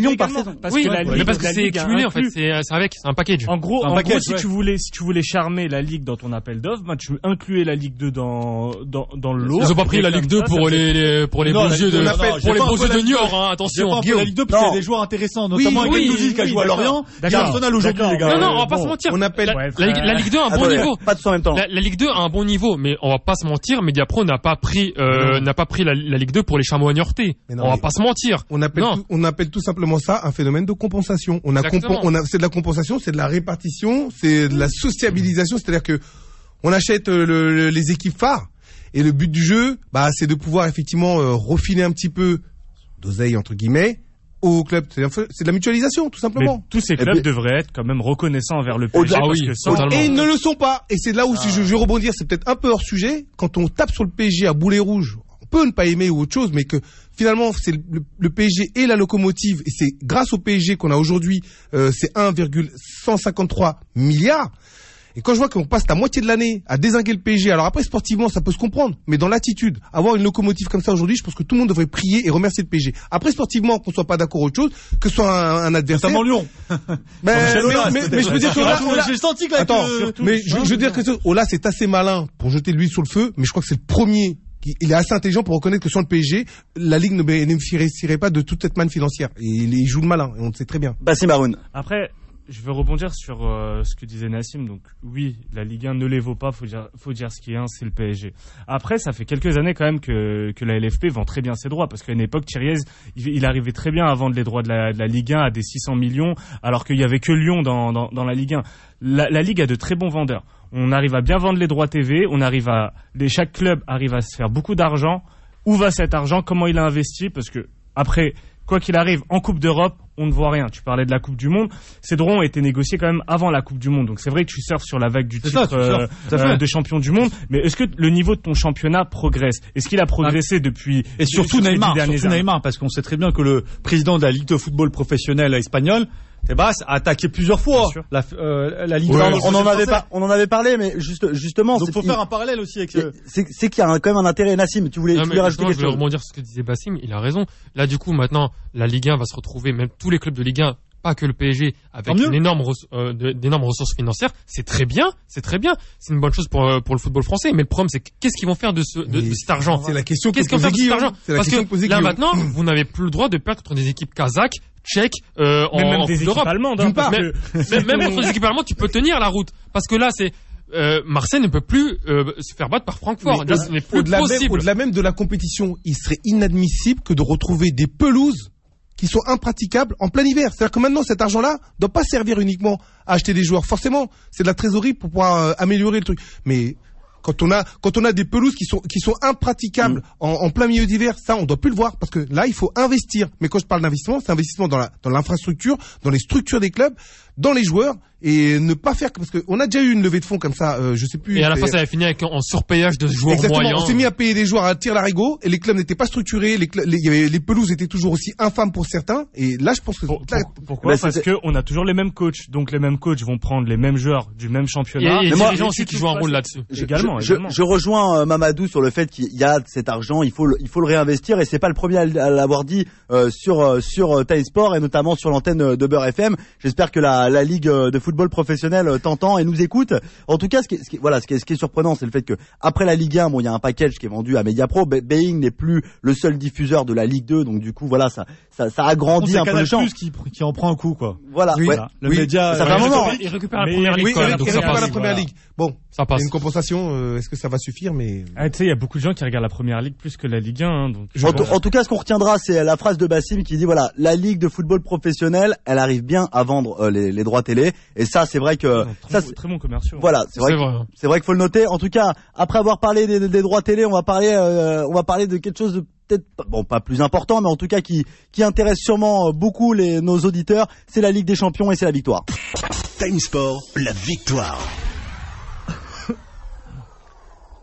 B: millions par saison.
F: Parce
C: oui,
F: que la
C: mais
F: Ligue,
C: parce que
F: la
C: c'est
F: Ligue a
C: cumulé en fait,
F: inclus-
C: c'est c'est avec, c'est un package.
F: En gros,
E: Un
F: en
E: package,
F: gros, si
E: ouais.
F: tu voulais, si tu voulais charmer la Ligue dans ton appel d'offres, ben tu incluais la Ligue deux dans dans dans le lot.
C: Ils ont pas pris
F: Et
C: la
F: comme
C: Ligue deux
F: ça,
C: pour
F: ça
C: les, les pour les
E: Non,
C: beaux
E: la
C: yeux
E: Ligue
C: de
E: deux, non, non,
C: pour
E: j'ai
C: les
E: pas
C: beaux
E: un peu
C: yeux
E: la
C: de
E: Ligue
C: Niort,
E: deux.
C: hein,
E: J'ai
C: attention.
E: pas un peu
B: Guillaume.
E: la Ligue deux parce qu'il y a
B: Non.
E: des joueurs intéressants,
D: Oui,
E: notamment
D: oui,
E: avec Gendouzi qui a
F: oui,
E: joué à
F: d'accord.
E: Lorient. Il y a
F: D'accord.
E: Arsenal aujourd'hui,
F: D'accord.
E: les gars.
C: Non, non, on va pas
D: bon,
C: se mentir.
D: on appelle-
C: La,
F: Ouais,
C: la, Ligue- la Ligue deux a un bon
B: Attendez,
C: niveau.
B: pas tous en même temps.
C: La, la Ligue deux a un bon niveau, mais on va pas se mentir, Mediapro n'a pas pris euh, n'a pas pris la, la Ligue deux pour les chamois niortais.
D: Mais non,
C: On va
D: mais-
C: pas se mentir.
D: On appelle,
C: Non.
D: tout, on appelle tout simplement ça un phénomène de compensation. On a,
C: Exactement.
D: compo- on a, c'est de la compensation, c'est de la répartition, c'est de la sociabilisation. C'est-à-dire que on achète euh, le- le- les équipes phares et le but du jeu, bah, c'est de pouvoir effectivement euh, refiler un petit peu d'oseille entre guillemets au club. C'est, c'est de la mutualisation, tout
F: Mais
D: simplement.
F: tous ces
B: Et
F: clubs
B: puis-
F: devraient être quand même reconnaissants envers le P S G
B: Au-delà-
C: Ah
F: parce
C: oui,
F: que sans,
C: totalement.
D: Et ils ne le sont pas. Et c'est là où si je, je vais rebondir, c'est peut-être un peu hors sujet. Quand on tape sur le P S G à boulet rouge, on peut ne pas aimer ou autre chose, mais que finalement c'est le, le P S G et la locomotive, et c'est grâce au P S G qu'on a aujourd'hui euh, c'est un virgule cent cinquante-trois milliards. Et quand je vois qu'on passe la moitié de l'année à dézinguer le P S G, alors après sportivement ça peut se comprendre, mais dans l'attitude, avoir une locomotive comme ça aujourd'hui, je pense que tout le monde devrait prier et remercier le P S G. Après sportivement, qu'on soit pas d'accord autre chose, que ce soit un, un adversaire.
E: Notamment Lyon.
D: Mais,
E: Michel
D: mais,
E: Aulas,
D: mais,
E: peut-être.
D: mais je veux dire que là, on l'a-
E: J'ai senti que là,
D: Attends,
E: que-
D: mais je, je veux dire que ce- oh là c'est assez malin pour jeter l'huile sur le feu, mais je crois que c'est le premier. qui- Il est assez intelligent pour reconnaître que sans le P S G, la Ligue ne bénéficierait pas de toute cette manne financière. Et il, il joue le malin, et on le sait très bien.
B: Bassim Haroun.
F: Après, je veux rebondir sur euh, ce que disait Nassim. Donc oui, la Ligue un ne les vaut pas, faut dire, faut dire ce qui est un, c'est le P S G. Après, ça fait quelques années quand même que, que la L F P vend très bien ses droits, parce qu'à une époque, Thiriez, il, il arrivait très bien à vendre les droits de la, de la Ligue un à des six cents millions, alors qu'il y avait que Lyon dans, dans, dans la Ligue un. La, la Ligue a de très bons vendeurs. On arrive à bien vendre les droits T V, on arrive à, les, chaque club arrive à se faire beaucoup d'argent. Où va cet argent? Comment il a investi? Parce que après, quoi qu'il arrive, en Coupe d'Europe, on ne voit rien. Tu parlais de la Coupe du Monde. Ces droits ont été négociés quand même avant la Coupe du Monde. Donc c'est vrai que tu surfes sur la vague du
E: C'est
F: titre
E: ça, tu surfes,
F: euh,
E: tout à fait.
F: euh, de champion du monde. Mais est-ce que le niveau de ton championnat progresse? Est-ce qu'il a progressé depuis
E: Et surtout
F: sur ces
E: Neymar,
F: dix dernières
E: surtout
F: années
E: Neymar, parce qu'on sait très bien que le président de la Ligue de football professionnelle espagnole, Tebas, a attaqué plusieurs fois
F: Bien sûr.
E: la, euh, la Ligue
B: Ouais,
E: de
B: on,
E: football
B: on en avait
E: français.
B: pas, on en avait parlé, mais juste, justement,
E: Donc
B: c'est
E: faut
B: qu'il-
E: faire un parallèle aussi avec ce...
B: c'est c'est qu'il y a un- quand même un intérêt. Nassim, tu voulais,
C: Non,
B: tu
C: mais
B: voulais rajouter
C: justement,
B: quelque
C: je voulais
B: chose.
C: rebondir sur ce que disait Bassim, il a raison. Là, du coup, maintenant, la Ligue un va se retrouver, même tous les clubs de Ligue un, pas que le P S G, avec
E: Tant mieux.
C: une énorme, res- euh, de- d'énormes ressources financières. C'est très bien, c'est très bien. C'est une bonne chose pour, euh, pour le football français. Mais le problème, c'est que qu'est-ce qu'ils vont faire de, ce, de,
D: Mais
C: de cet argent?
D: C'est la question que
C: Qu'est-ce qu'on
D: posait
C: fait de cet
D: Guillaume.
C: argent?
D: C'est la
C: Parce
D: question que
C: que
D: posait
C: là,
D: Guillaume.
C: maintenant, vous n'avez plus le droit de perdre contre des équipes kazakhs, tchèques, euh, en,
F: Mais même
C: en
F: des
C: Coupe
F: équipes
C: d'Europe.
F: allemandes, hein,
D: D'une part,
F: parce
C: Même,
F: que-
C: même, même contre des équipes allemandes, tu peux tenir la route. Parce que là, c'est, euh, Marseille ne peut plus, euh, se faire battre par Francfort.
D: Mais
C: Là, ce n'est plus
D: au-delà même,
C: possible.
D: au-delà même de la compétition, il serait inadmissible que de retrouver des pelouses qui sont impraticables en plein hiver. C'est-à-dire que maintenant, cet argent-là doit pas servir uniquement à acheter des joueurs. Forcément, c'est de la trésorerie pour pouvoir euh, améliorer le truc. Mais quand on a quand on a des pelouses qui sont qui sont impraticables en, en plein milieu d'hiver, ça on doit plus le voir parce que là il faut investir. Mais quand je parle d'investissement, c'est investissement dans la dans l'infrastructure, dans les structures des clubs, dans les joueurs et ne pas faire parce que on a déjà eu une levée de fonds comme ça, euh, je sais plus.
C: Et à la fin,
D: c'est-
C: ça avait fini avec en surpayage de joueurs
D: Exactement.
C: moyens.
D: On s'est mis à payer des joueurs à tir larigot et les clubs n'étaient pas structurés, les, cl- les, il y avait- les pelouses étaient toujours aussi infâmes pour certains. Et là, je pense que
F: Pour-
D: là,
F: pour- pourquoi?
B: Bah,
F: Parce
B: c'est-
F: que on a toujours les mêmes coachs, donc les mêmes coachs vont prendre les mêmes joueurs du même
C: Il y a,
F: championnat.
C: il y a
B: Mais
C: des
B: moi-
C: dirigeants
F: et
C: aussi
F: si
C: qui
F: tout
C: jouent un
F: se
C: rôle
F: passe-
C: là-dessus.
B: Je,
F: Également,
B: je,
F: également.
B: je rejoins euh, Mamadou sur le fait qu'il y a cet argent, il faut le, il faut le réinvestir et c'est pas le premier à, l- à l'avoir dit euh, sur euh, sur euh, Time Sport et notamment sur l'antenne euh, de Beurre F M. J'espère que la, la ligue euh, de football professionnel euh, t'entend et nous écoute. En tout cas, ce qui est, ce qui est- voilà, ce qui est, ce qui est surprenant, c'est le fait que après la Ligue un, bon, il y a un package qui est vendu à Mediapro. Be- Being n'est plus le seul diffuseur de la Ligue deux, donc du coup, voilà, ça ça, ça agrandit
E: C'est
B: un peu le
E: Canal
B: champ.
E: Plus qui, qui en prend un coup, quoi.
B: Voilà,
D: Oui.
B: ouais.
E: Voilà. Le
D: Oui.
E: média...
B: Ça fait
E: euh,
B: un moment.
C: Il récupère la
F: Mais-
C: première ligue
D: oui,
C: quand même,
D: il
C: donc
D: il
C: ça
D: récupère
C: passe.
D: la première
F: voilà.
D: ligue. Bon,
C: Ça
D: il y
C: passe.
D: a une compensation. euh, Est-ce que ça va suffire? Mais
F: Ah, tu sais, il y a beaucoup de gens qui regardent la première ligue plus que la Ligue un, hein, donc.
B: En, tout- en tout cas, ce qu'on retiendra, c'est la phrase de Bassim qui dit voilà, la ligue de football professionnel, elle arrive bien à vendre euh, les, les droits télé, et ça, c'est vrai que
F: Ils ont
B: ça,
F: très,
B: c'est-
F: très bons commerciaux.
B: voilà, c'est vrai,
C: C'est
B: que-
C: vrai.
B: c'est vrai qu'il faut le noter. En tout cas, après avoir parlé des, des droits télé, on va parler, euh, on va parler de quelque chose de peut-être pas- bon, pas plus important, mais en tout cas qui qui intéresse sûrement beaucoup les nos auditeurs. C'est la Ligue des Champions et c'est la victoire.
A: Time Sport, la victoire.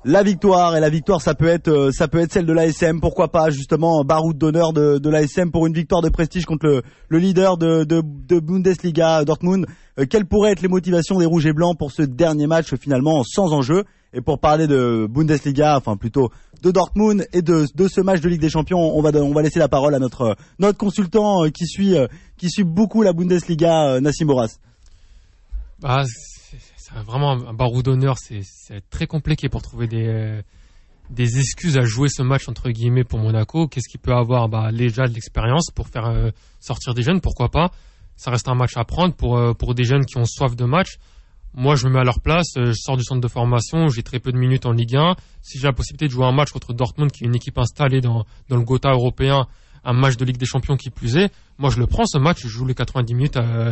B: la victoire, et la victoire ça peut être euh, ça peut être celle de l'A S M, pourquoi pas justement baroud d'honneur de, de l'A S M pour une victoire de prestige contre le, le leader de, de, de Bundesliga Dortmund. Euh, quelles pourraient être les motivations des rouges et blancs pour ce dernier match finalement sans enjeu? Et pour parler de Bundesliga, enfin plutôt de Dortmund et de, de ce match de Ligue des Champions, on va on va laisser la parole à notre notre consultant euh, qui suit euh, qui suit beaucoup la Bundesliga, euh, Nassim Bourras.
C: Bah, c'est, c'est vraiment un baroud d'honneur, c'est, c'est très compliqué pour trouver des, euh, des excuses à jouer ce match entre guillemets pour Monaco. Qu'est-ce qu'il peut avoir? Bah, déjà de l'expérience pour faire euh, sortir des jeunes, pourquoi pas. Ça reste un match à prendre pour, euh, pour des jeunes qui ont soif de match. Moi, je me mets à leur place, euh, je sors du centre de formation, j'ai très peu de minutes en Ligue un. Si j'ai la possibilité de jouer un match contre Dortmund, qui est une équipe installée dans, dans le Gotha européen, un match de Ligue des Champions qui plus est, moi je le prends ce match, je joue les quatre-vingt-dix minutes, euh,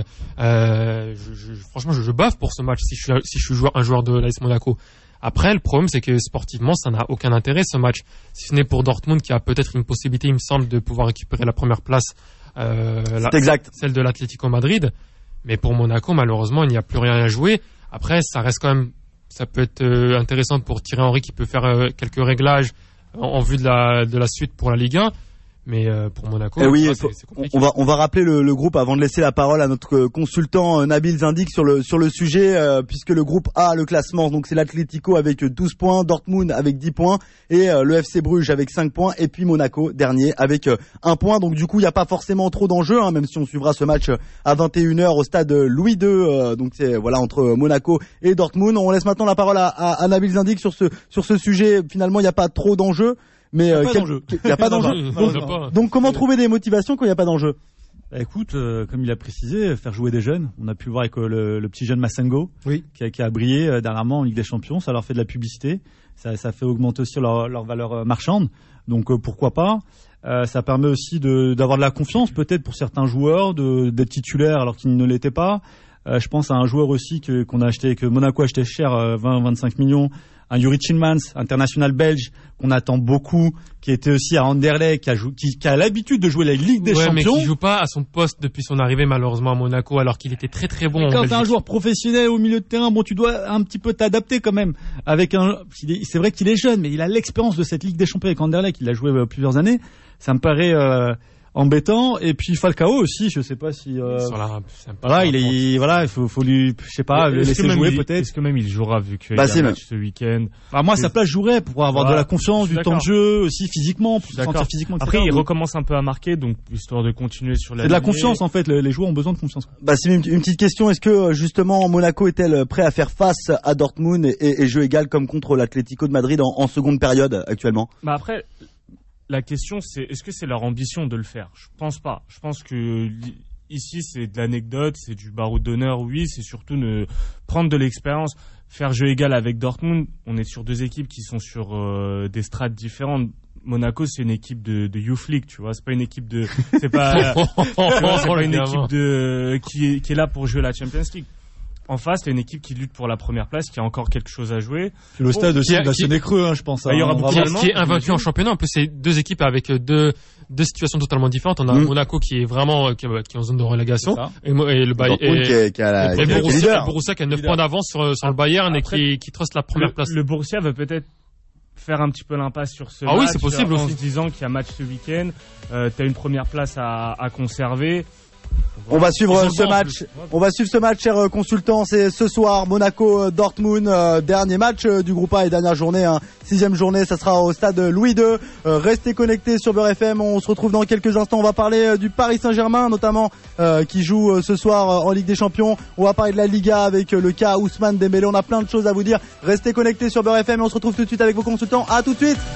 C: euh, je, je, franchement je, je baffe pour ce match si je suis, si je suis joueur, un joueur de l'A S Monaco. Après le problème c'est que sportivement ça n'a aucun intérêt ce match, si ce n'est pour Dortmund qui a peut-être une possibilité il me semble de pouvoir récupérer la première place, euh, la,
B: exact.
C: celle de l'Atlético Madrid, mais pour Monaco malheureusement il n'y a plus rien à jouer. Après ça reste quand même, ça peut être euh, intéressant pour Thierry Henry qui peut faire euh, quelques réglages en, en vue de la, de la suite pour la Ligue un. Mais euh, pour Monaco,
B: eh oui,
C: ça,
B: faut,
C: c'est, c'est compliqué.
B: On va on va rappeler le, le groupe avant de laisser la parole à notre consultant euh, Nabil Zindik sur le sur le sujet, euh, puisque le groupe A le classement, donc c'est l'Atlético avec douze points, Dortmund avec dix points et euh, le F C Bruges avec cinq points et puis Monaco dernier avec euh, un point. Donc du coup, il n'y a pas forcément trop d'enjeux, hein, même si on suivra ce match à vingt et une heures au stade Louis deux, euh, donc c'est voilà entre Monaco et Dortmund. On laisse maintenant la parole à, à, à Nabil Zindik sur ce sur ce sujet. Finalement, il n'y a pas trop d'enjeux. Mais il n'y a pas d'enjeu. Donc, donc comment trouver des motivations quand il n'y a pas d'enjeu?
E: Bah, écoute, euh, comme il a précisé, faire jouer des jeunes. On a pu voir avec euh, le, le petit jeune Massengo,
D: oui.
E: qui, a, qui a brillé euh, dernièrement en Ligue des Champions. Ça leur fait de la publicité. Ça, ça fait augmenter aussi leur, leur valeur euh, marchande. Donc euh, pourquoi pas. Euh, ça permet aussi de, d'avoir de la confiance peut-être pour certains joueurs, de, d'être titulaires alors qu'ils ne l'étaient pas. Euh, je pense à un joueur aussi que, qu'on a acheté, que Monaco a acheté cher, euh, vingt à vingt-cinq millions. Un Yuri Tillmans, international belge, qu'on attend beaucoup, qui était aussi à Anderlecht, qui a, jou- qui, qui a l'habitude de jouer la Ligue des
C: ouais,
E: Champions.
C: Mais qui joue pas à son poste depuis son arrivée malheureusement à Monaco, alors qu'il était très très bon.
E: Quand t'es un joueur professionnel au milieu de terrain, bon, tu dois un petit peu t'adapter quand même. Avec un, c'est vrai qu'il est jeune, mais il a l'expérience de cette Ligue des Champions avec Anderlecht, il a joué euh, plusieurs années. Ça me paraît euh, embêtant. Et puis Falcao aussi, je sais pas si. Euh,
C: la,
E: voilà, il est, voilà, il faut, faut lui, je sais pas, le laisser jouer
F: il,
E: peut-être.
F: Est-ce que même il jouera vu qu'il
B: bah,
F: y a un match ce week-end?
E: Bah, moi, à sa place, je jouerais pour avoir voilà, de la confiance, du temps de jeu, aussi physiquement, pour se sentir physiquement.
F: Après, il recommence un peu à marquer, donc histoire de continuer sur la.
E: C'est de la confiance en fait. Les, les joueurs ont besoin de confiance.
B: Bah, c'est une, une petite question. Est-ce que justement Monaco est-elle prêt à faire face à Dortmund et, et, et jeu égal comme contre l'Atlético de Madrid en, en seconde période actuellement?
F: Bah après. La question, c'est est-ce que c'est leur ambition de le faire? Je pense pas. Je pense que ici, c'est de l'anecdote, c'est du baroud d'honneur, oui. C'est surtout ne prendre de l'expérience, faire jeu égal avec Dortmund. On est sur deux équipes qui sont sur euh, des strates différentes. Monaco, c'est une équipe de, de Youth League, tu vois. C'est pas une équipe de, c'est pas, tu vois, c'est pas une équipe de qui est qui est là pour jouer la Champions League. En face, il y a une équipe qui lutte pour la première place, qui a encore quelque chose à jouer.
E: Le stade aussi va se creux, hein, je pense.
F: Bah, il y aura beaucoup
C: qui, qui est invaincu en championnat. En plus, c'est deux équipes avec deux deux situations totalement différentes. On a mmh. Monaco qui est vraiment qui, qui est en zone de relégation et, et le Bayern et,
B: qui est, qui a la,
C: et, et Borussia, et Borussia qui a neuf points d'avance sur, sur le Bayern Après, et qui qui truste la première
F: le,
C: place.
F: Le Borussia va peut-être faire un petit peu l'impasse sur ce
C: ah
F: match.
C: Oui, c'est possible
F: en
C: aussi.
F: se disant qu'il y a match ce week-end, euh, t'as une première place à, à conserver.
B: On va suivre ce match. On va suivre ce match, cher consultant. C'est ce soir Monaco Dortmund, euh, dernier match euh, du groupe A et dernière journée, hein. Sixième journée, ça sera au stade Louis deux. Euh, restez connectés sur Beurre F M. On se retrouve dans quelques instants. On va parler euh, du Paris Saint-Germain, notamment euh, qui joue euh, ce soir euh, en Ligue des Champions. On va parler de la Liga avec euh, le cas Ousmane Dembélé. On a plein de choses à vous dire. Restez connectés sur Beurre F M et on se retrouve tout de suite avec vos consultants. À tout de suite.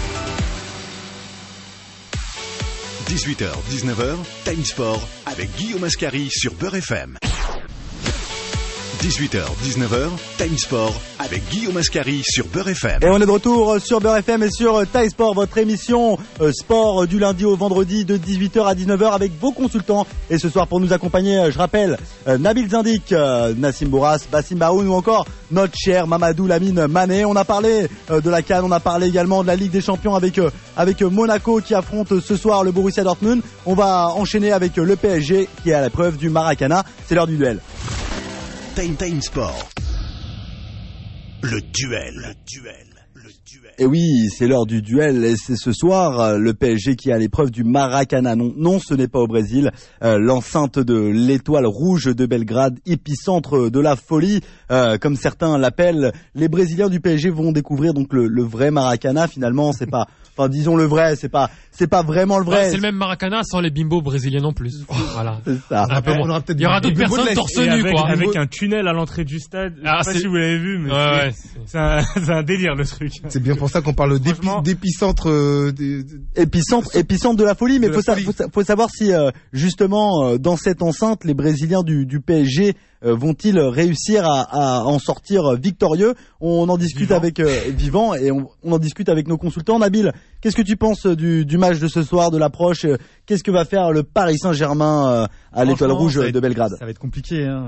A: dix-huit heures dix-neuf heures, Time Sport avec Guillaume Ascari sur Beurre F M. dix-huit heures dix-neuf heures, Time Sport avec Guillaume Ascari sur Beurre F M.
B: Et on est de retour sur Beurre F M et sur Time Sport, votre émission euh, sport du lundi au vendredi de dix-huit heures à dix-neuf heures avec vos consultants. Et ce soir pour nous accompagner, euh, je rappelle, euh, Nabil Zindik, euh, Nassim Bourras, Bassim Baoun ou encore notre cher Mamadou Lamine Mané. On a parlé euh, de la CAN, on a parlé également de la Ligue des Champions avec euh, avec Monaco qui affronte ce soir le Borussia Dortmund. On va enchaîner avec euh, le P S G qui est à l'épreuve du Maracana. C'est l'heure du duel.
A: Time Time Sport. Le duel. Le duel.
B: Et oui, c'est l'heure du duel et c'est ce soir le P S G qui a l'épreuve du Maracana. Non, non, ce n'est pas au Brésil. Euh, l'enceinte de l'Étoile Rouge de Belgrade, épicentre de la folie, euh, comme certains l'appellent. Les Brésiliens du P S G vont découvrir donc le, le vrai Maracana. Finalement, c'est pas, enfin disons le vrai, c'est pas, c'est pas vraiment le vrai.
C: Ouais, c'est le même Maracana sans les bimbos brésiliens non plus. Voilà.
B: C'est ça.
C: Un peu
D: on
C: moins.
D: aura peut-être
C: Il y aura d'autres
D: des
C: personnes
D: mots
C: torse
F: Et
C: nu
F: avec,
C: quoi.
F: avec un tunnel à l'entrée du stade.
C: Ah,
F: je sais pas
C: c'est-
F: si vous l'avez vu, mais
C: Ouais,
F: c'est,
C: ouais, c'est-
F: c'est, un, c'est un délire le truc.
D: C'est bien pour ça qu'on parle d'épi-
F: Franchement-
D: d'épicentre. Euh, des- des-
B: Épicentre, épicentre de la folie, mais
D: De
B: faut,
D: la
B: sa-
D: folie.
B: faut, sa- faut savoir si euh, justement euh, dans cette enceinte, les Brésiliens du, du P S G euh, vont-ils réussir à, à en sortir victorieux. On en discute
F: Vivant.
B: avec euh, Vivant et on, on en discute avec nos consultants. Nabil, qu'est-ce que tu penses du, du match de ce soir, de l'approche euh, Qu'est-ce que va faire le Paris Saint-Germain euh, à l'Étoile
E: Franchement,
B: Rouge
E: ça va
B: de
E: être-
B: Belgrade?
E: Ça va être compliqué. Hein.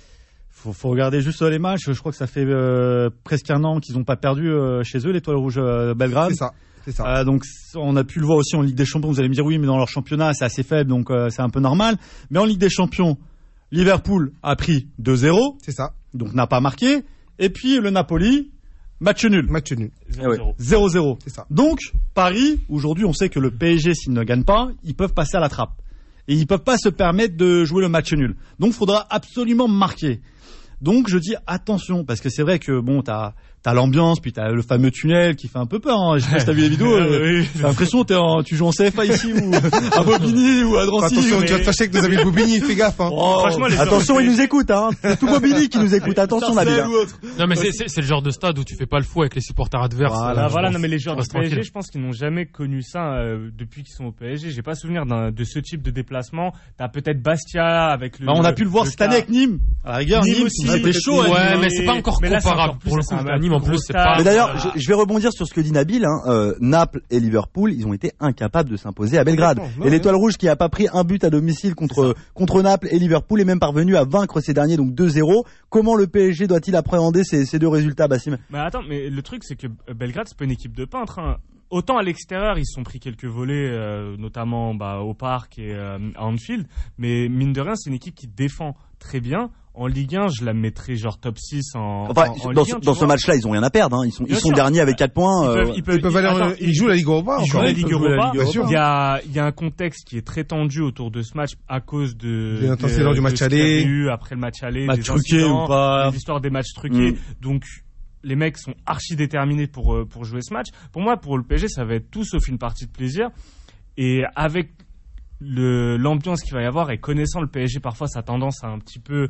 E: Faut, faut regarder juste les matchs. Je crois que ça fait euh, presque un an qu'ils n'ont pas perdu euh, chez eux, l'Étoile Rouge euh, Belgrade.
D: C'est ça. C'est ça.
E: Euh, donc on a pu le voir aussi en Ligue des Champions. Vous allez me dire oui, mais dans leur championnat c'est assez faible, donc euh, c'est un peu normal. Mais en Ligue des Champions, Liverpool a pris deux zéro,
D: C'est ça.
E: donc n'a pas marqué. Et puis le Napoli, match nul,
D: Match nul.
B: ouais.
E: zéro zéro.
D: C'est ça.
E: Donc Paris, aujourd'hui, on sait que le P S G, s'ils ne gagnent pas, ils peuvent passer à la trappe. Et ils peuvent pas se permettre de jouer le match nul. Donc il faudra absolument marquer. Donc je dis attention, parce que c'est vrai que bon, t'as t'as l'ambiance, puis t'as le fameux tunnel qui fait un peu peur. Hein. Je sais pas si t'as vu les vidéos. Euh,
F: Oui.
E: J'ai l'impression que t'es en, tu joues en C F A ici ou à Bobigny ou à Drancy.
D: Attention,
E: mais-
D: tu vas te fâcher avec nos amis de Bobigny, fais gaffe. Hein.
E: Oh,
F: Franchement, les
B: Attention,
F: joueurs
B: ils
F: du
B: nous écoutent, hein. C'est tout Bobigny qui nous écoute. Attention, Nabil.
E: Sarcelles
B: hein.
E: ou autre.
C: Non mais c'est, c'est, c'est le genre de stade où tu fais pas le fou avec les supporters adverses.
F: Voilà,
C: euh,
F: voilà,
C: je
F: non
C: pense.
F: mais les joueurs du
C: Reste
F: P S G,
C: tranquille.
F: je pense qu'ils n'ont jamais connu ça euh, depuis qu'ils sont au P S G. J'ai pas souvenir d'un, de ce type de déplacement. T'as peut-être Bastia avec le.
E: Bah, on a pu le voir
F: le
E: cette
F: cas-
E: année avec Nîmes. À la rigueur,
F: Nîmes
E: Nîmes,
F: aussi,
E: c'était
F: peut-être
E: chaud. à
F: Nîmes.
C: Ouais,
E: Nîmes.
C: mais c'est pas encore
F: Mais là, c'est
C: comparable.
F: encore plus,
C: Pour le
F: c'est
C: coup,
F: un
C: à Nîmes en
F: gros
C: plus, c'est
F: stade.
C: pas.
B: Mais d'ailleurs,
F: Voilà.
B: je, je vais rebondir sur ce que dit Nabil. Hein. Euh, Naples et Liverpool, ils ont été incapables de s'imposer à Belgrade.
D: Complètement,
B: Et
D: ouais.
B: l'Étoile Rouge, qui a pas pris un but à domicile contre contre Naples et Liverpool, est même parvenu à vaincre ces derniers, donc deux zéro. Comment le P S G doit-il appréhender ces, ces deux résultats, Bassim?
F: Mais attends, mais le truc c'est que Belgrade c'est pas une équipe de peintres. Hein. Autant à l'extérieur ils se sont pris quelques volets, euh, notamment bah, au parc et euh, à Anfield, mais mine de rien c'est une équipe qui défend très bien. En Ligue un, je la mettrais genre top six en,
B: Enfin,
F: en, en
B: dans,
F: Ligue
B: ce-
F: un, tu
B: dans ce
F: vois.
B: match-là, ils ont rien à perdre. Hein. Ils sont
F: Bien
B: ils sont
F: sûr.
B: derniers avec quatre points.
F: Ils
B: euh,
F: peuvent, ils peuvent,
D: Ils peuvent aller en-
F: attends,
D: ils jouent la Ligue Europa.
F: Ils jouent
D: encore.
F: la
E: Ils
F: Ligue
E: peuvent jouer la
F: Europa.
E: Ligue
D: Bien sûr.
F: Il y a, il y a un contexte qui est très tendu autour de ce match à cause de,
D: Des antécédents
F: de-
D: du match
F: de ce qu'il y
D: aller.
F: avait eu après le match aller,
E: Match
F: des
E: truqué
F: incidents,
E: ou pas.
F: des histoires des matchs truqués.
B: Mm.
F: Donc, les mecs sont archi déterminés pour, euh, pour jouer ce match. Pour moi, pour le P S G, ça va être tout sauf une partie de plaisir. Et avec le, l'ambiance qu'il va y avoir et connaissant le P S G, parfois, sa tendance à un petit peu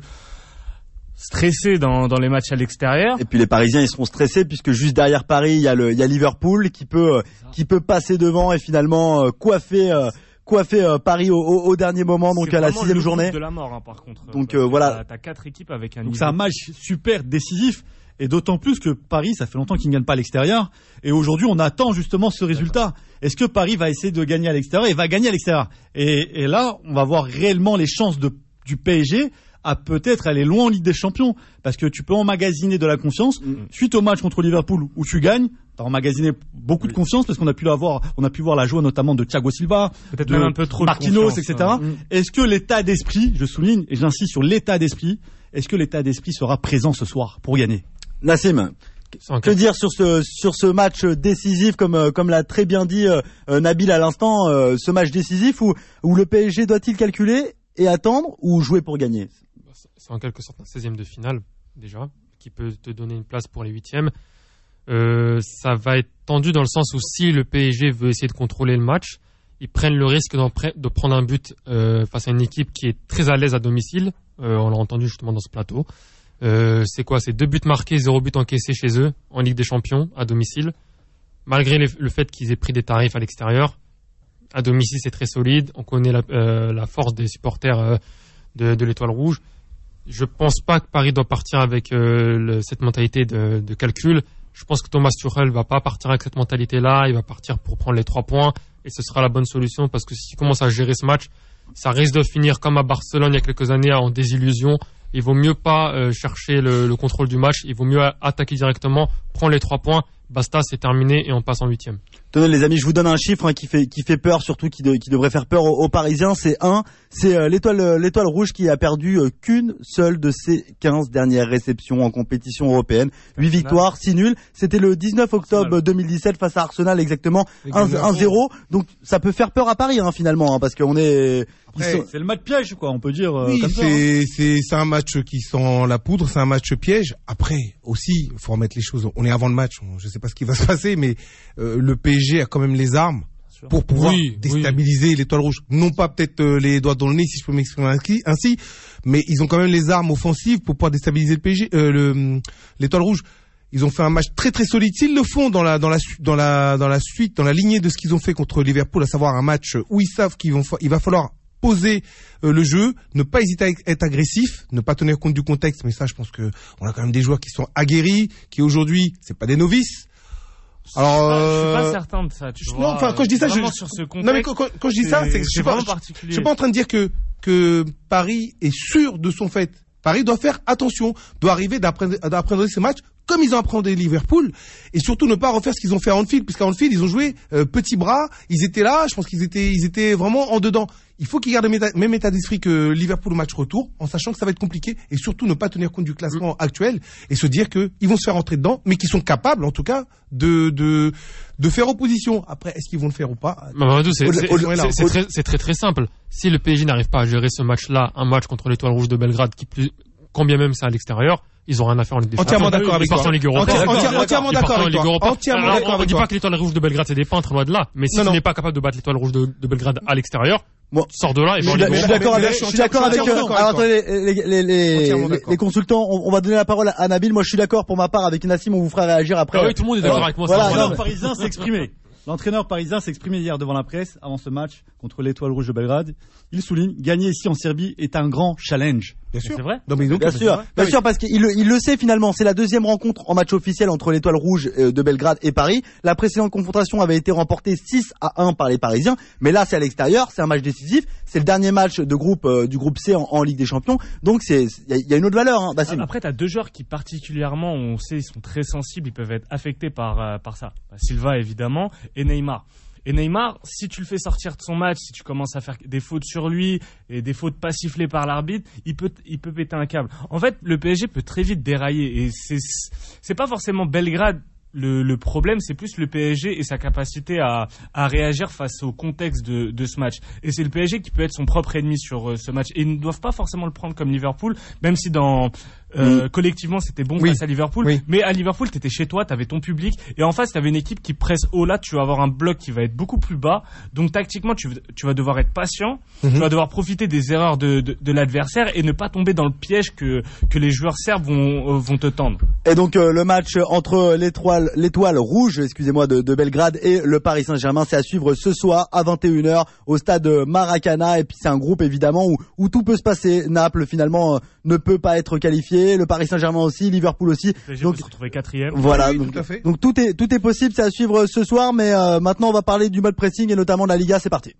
F: stresser dans, dans les matchs à l'extérieur.
B: Et puis les Parisiens, ils seront stressés puisque juste derrière Paris, il y a le, il y a Liverpool qui peut, euh, qui peut passer devant et finalement euh, coiffer, euh, coiffer euh, Paris au, au, au dernier moment, donc
F: C'est
B: à la
F: vraiment
B: sixième
F: le groupe
B: journée.
F: de la mort, hein, par contre.
B: Donc,
F: Parce
B: euh,
F: que
B: voilà.
F: T'as, t'as quatre équipes avec un
E: Donc
F: niveau.
E: c'est un match super décisif. Et d'autant plus que Paris, ça fait longtemps qu'ils ne gagnent pas à l'extérieur. Et aujourd'hui, on attend justement ce résultat. Est-ce que Paris va essayer de gagner à l'extérieur et va gagner à l'extérieur et, et là, on va voir réellement les chances de, du P S G à peut-être aller loin en Ligue des Champions. Parce que tu peux emmagasiner de la confiance.
F: Mm.
E: Suite au match contre Liverpool où tu gagnes, tu as emmagasiné beaucoup de confiance parce qu'on a pu avoir, on a pu voir la joie notamment de Thiago Silva,
F: Peut-être
E: de
F: même un peu trop de
E: Marquinhos,
F: confiance,
E: et cetera.
F: hein.
B: Mm.
E: Est-ce que l'état d'esprit, je souligne et j'insiste sur l'état d'esprit, est-ce que l'état d'esprit sera présent ce soir pour gagner?
B: Nassim,
C: C'est en
B: que dire sur ce sur ce match décisif, comme euh, comme l'a très bien dit euh, euh, Nabil à l'instant, euh, ce match décisif où où le P S G doit-il calculer et attendre ou jouer pour gagner?
C: C'est en quelque sorte un seizième de finale, déjà, qui peut te donner une place pour les huitièmes. Euh, ça va être tendu dans le sens où si le P S G veut essayer de contrôler le match, ils prennent le risque d'en pre- de prendre un but euh, face à une équipe qui est très à l'aise à domicile. Euh, on l'a entendu justement dans ce plateau. Euh, c'est quoi? C'est deux buts marqués, zéro but encaissé chez eux, en Ligue des Champions, à domicile. Malgré les- le fait qu'ils aient pris des tarifs à l'extérieur, à domicile c'est très solide. On connaît la, euh, la force des supporters euh, de, de l'Étoile Rouge. Je pense pas que Paris doit partir avec euh, le, cette mentalité de, de calcul. Je pense que Thomas Tuchel va pas partir avec cette mentalité-là. Il va partir pour prendre les trois points et ce sera la bonne solution parce que s'il commence à gérer ce match, ça risque de finir comme à Barcelone il y a quelques années en désillusion. Il vaut mieux pas euh, chercher le, le contrôle du match. Il vaut mieux attaquer directement, prendre les trois points, basta, c'est terminé et on passe en huitième.
B: Tenez les amis, je vous donne un chiffre hein, qui fait qui fait peur, surtout qui, de, qui devrait faire peur aux, aux Parisiens. C'est un, c'est euh, l'étoile euh, l'étoile rouge qui a perdu euh, qu'une seule de ses quinze dernières réceptions en compétition européenne. huit victoires, six nuls. C'était le dix-neuf octobre deux mille dix-sept face à Arsenal exactement, un zéro. Donc ça peut faire peur à Paris hein, finalement, hein, parce qu'on est...
E: Après, sont... c'est le match piège quoi, on peut dire. Euh,
D: oui,
E: comme
D: c'est,
E: ça, hein.
D: c'est c'est un match qui sent la poudre, c'est un match piège. Après aussi, il faut remettre les choses. On est avant le match, on, je sais pas ce qui va se passer, mais euh, le P S G a quand même les armes pour pouvoir oui, déstabiliser oui. l'étoile rouge. Non pas peut-être euh, les doigts dans le nez si je peux m'exprimer ainsi, mais ils ont quand même les armes offensives pour pouvoir déstabiliser le P S G, euh, le, l'étoile rouge. Ils ont fait un match très très solide. S'ils le font dans la dans la dans la dans la suite, dans la lignée de ce qu'ils ont fait contre Liverpool, à savoir un match où ils savent qu'il vont il va falloir poser euh, le jeu, ne pas hésiter à être agressif, ne pas tenir compte du contexte. Mais ça, je pense que on a quand même des joueurs qui sont aguerris, qui aujourd'hui, c'est pas des novices. Alors,
F: euh... je suis pas certain de ça. Tu
D: non,
F: vois,
D: enfin, quand je dis ça, je,
F: sur ce contexte,
D: non mais quand, quand je dis ça, c'est que je suis pas, je, je suis pas en train de dire que que Paris est sûr de son fait. Paris doit faire attention, doit arriver d'apprendre, d'apprendre ces matchs comme ils ont appris Liverpool, et surtout ne pas refaire ce qu'ils ont fait à Anfield, puisqu'à Anfield ils ont joué euh, petits bras, ils étaient là, je pense qu'ils étaient, ils étaient vraiment en dedans. Il faut qu'ils gardent le même état d'esprit que Liverpool au match retour, en sachant que ça va être compliqué, et surtout ne pas tenir compte du classement mmh. actuel, et se dire que ils vont se faire entrer dedans, mais qu'ils sont capables, en tout cas, de de de faire opposition. Après, est-ce qu'ils vont le faire ou pas?
C: Mamadou, c'est, c'est, c'est, c'est, très, c'est très très simple. Si le P S G n'arrive pas à gérer ce match-là, un match contre l'Étoile Rouge de Belgrade, qui plus, combien même c'est à l'extérieur, ils ont rien à faire en Ligue des Champions.
D: Entièrement d'accord avec toi.
C: Ils partent en Ligue Europa.
D: Entièrement d'accord avec toi. Entièrement d'accord avec toi.
C: On dit pas que l'Étoile Rouge de Belgrade c'est des peintres, loin de là. Mais si tu n'es pas capable de battre l'Étoile Rouge de, de Belgrade à l'extérieur, moi, sors de là et va en Ligue Europa.
B: Je suis d'accord avec, je suis d'accord avec, alors attendez, les, les, les, les, les consultants, on, on va donner la parole à Nabil. Moi, je suis d'accord pour ma part avec Nassim, on vous fera réagir après.
C: Ah oui, tout le monde est d'accord avec moi.
E: Voilà, l'entraîneur parisien s'est exprimé. L'entraîneur parisien s'est exprimé hier devant la presse avant ce match contre l'Étoile Rouge de Belgrade. Il souligne, gagner ici en Serbie est un grand challenge.
D: Bien sûr.
F: C'est vrai.
B: Non, mais donc, bien sûr, vrai. bien oui. sûr, parce qu'il le, il le sait finalement. C'est la deuxième rencontre en match officiel entre l'Étoile Rouge de Belgrade et Paris. La précédente confrontation avait été remportée six à un par les Parisiens, mais là c'est à l'extérieur, c'est un match décisif. C'est le dernier match de groupe euh, du groupe C en, en Ligue des Champions. Donc c'est, il y, y a une autre valeur. Hein, Bassim.
F: Après, t'as deux joueurs qui particulièrement, on sait, ils sont très sensibles, ils peuvent être affectés par euh, par ça. Silva évidemment et Neymar. Et Neymar, si tu le fais sortir de son match, si tu commences à faire des fautes sur lui et des fautes pas sifflées par l'arbitre, il peut, il peut péter un câble. En fait, le P S G peut très vite dérailler et c'est, c'est pas forcément Belgrade. Le, le problème, c'est plus le P S G et sa capacité à, à réagir face au contexte de, de ce match. Et c'est le P S G qui peut être son propre ennemi sur euh, ce match. Et ils ne doivent pas forcément le prendre comme Liverpool, même si dans euh, oui. collectivement c'était bon oui. face à Liverpool. Oui. Mais à Liverpool, t'étais chez toi, t'avais ton public, et en face t'avais une équipe qui presse haut. Là, tu vas avoir un bloc qui va être beaucoup plus bas. Donc tactiquement, tu, tu vas devoir être patient. Mm-hmm. Tu vas devoir profiter des erreurs de, de, de l'adversaire et ne pas tomber dans le piège que que les joueurs serbes vont euh, vont te tendre.
B: Et donc euh, le match entre l'étoile l'étoile rouge, excusez-moi, de, de Belgrade et le Paris Saint-Germain, c'est à suivre ce soir à vingt et une heures au stade Maracana. Et puis c'est un groupe évidemment où, où tout peut se passer. Naples finalement euh, ne peut pas être qualifié, le Paris Saint-Germain aussi, Liverpool aussi.
F: Le P S G donc peut se retrouver quatrième.
B: Voilà,
D: oui,
B: donc,
D: tout à fait.
B: donc tout est tout est possible, c'est à suivre ce soir. Mais euh, maintenant on va parler du mode pressing et notamment de la Liga. C'est parti.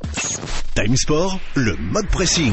A: Time Sport, le mode pressing.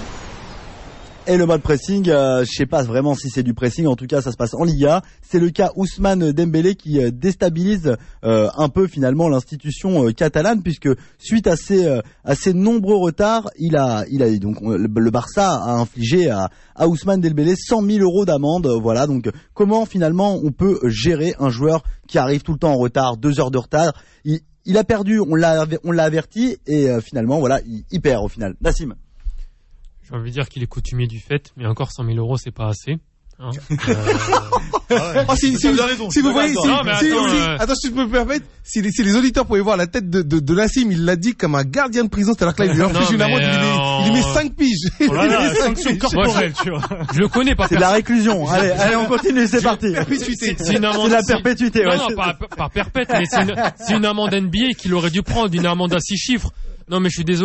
B: Et le mode pressing, euh, je sais pas vraiment si c'est du pressing, en tout cas ça se passe en Liga. C'est le cas Ousmane Dembélé qui euh, déstabilise euh, un peu finalement l'institution euh, catalane, puisque suite à ces euh, à ces nombreux retards, il a il a donc le, le Barça a infligé à, à Ousmane Dembélé cent mille euros d'amende. Voilà, donc comment finalement on peut gérer un joueur qui arrive tout le temps en retard, deux heures de retard. Il, il a perdu, on l'a on l'a averti et euh, finalement voilà, il, il perd au final. Nassim.
C: J'ai envie de dire qu'il est coutumier du fait, mais encore cent mille euros, c'est pas assez. Hein euh...
D: ah ouais. oh, si, si, vous, si vous voyez, si, non, si, attends, si, euh... attends, si je peux me permettre, si les, si les auditeurs pouvaient voir la tête de, de, de Nassim, il l'a dit comme un gardien de prison, c'est-à-dire que là, il lui inflige une amende, euh... il lui met cinq piges.
C: Oh là là, sanction corporelle, tu vois. Je le connais pas.
B: C'est de la réclusion. Allez, allez, on continue, c'est parti.
C: C'est, c'est une amende.
B: C'est la perpétuité,
C: non,
B: ouais.
C: Non, pas, pas perpète, mais c'est une, c'est une amende N B A qu'il aurait dû prendre, une amende à six chiffres. Non mais je suis désolé,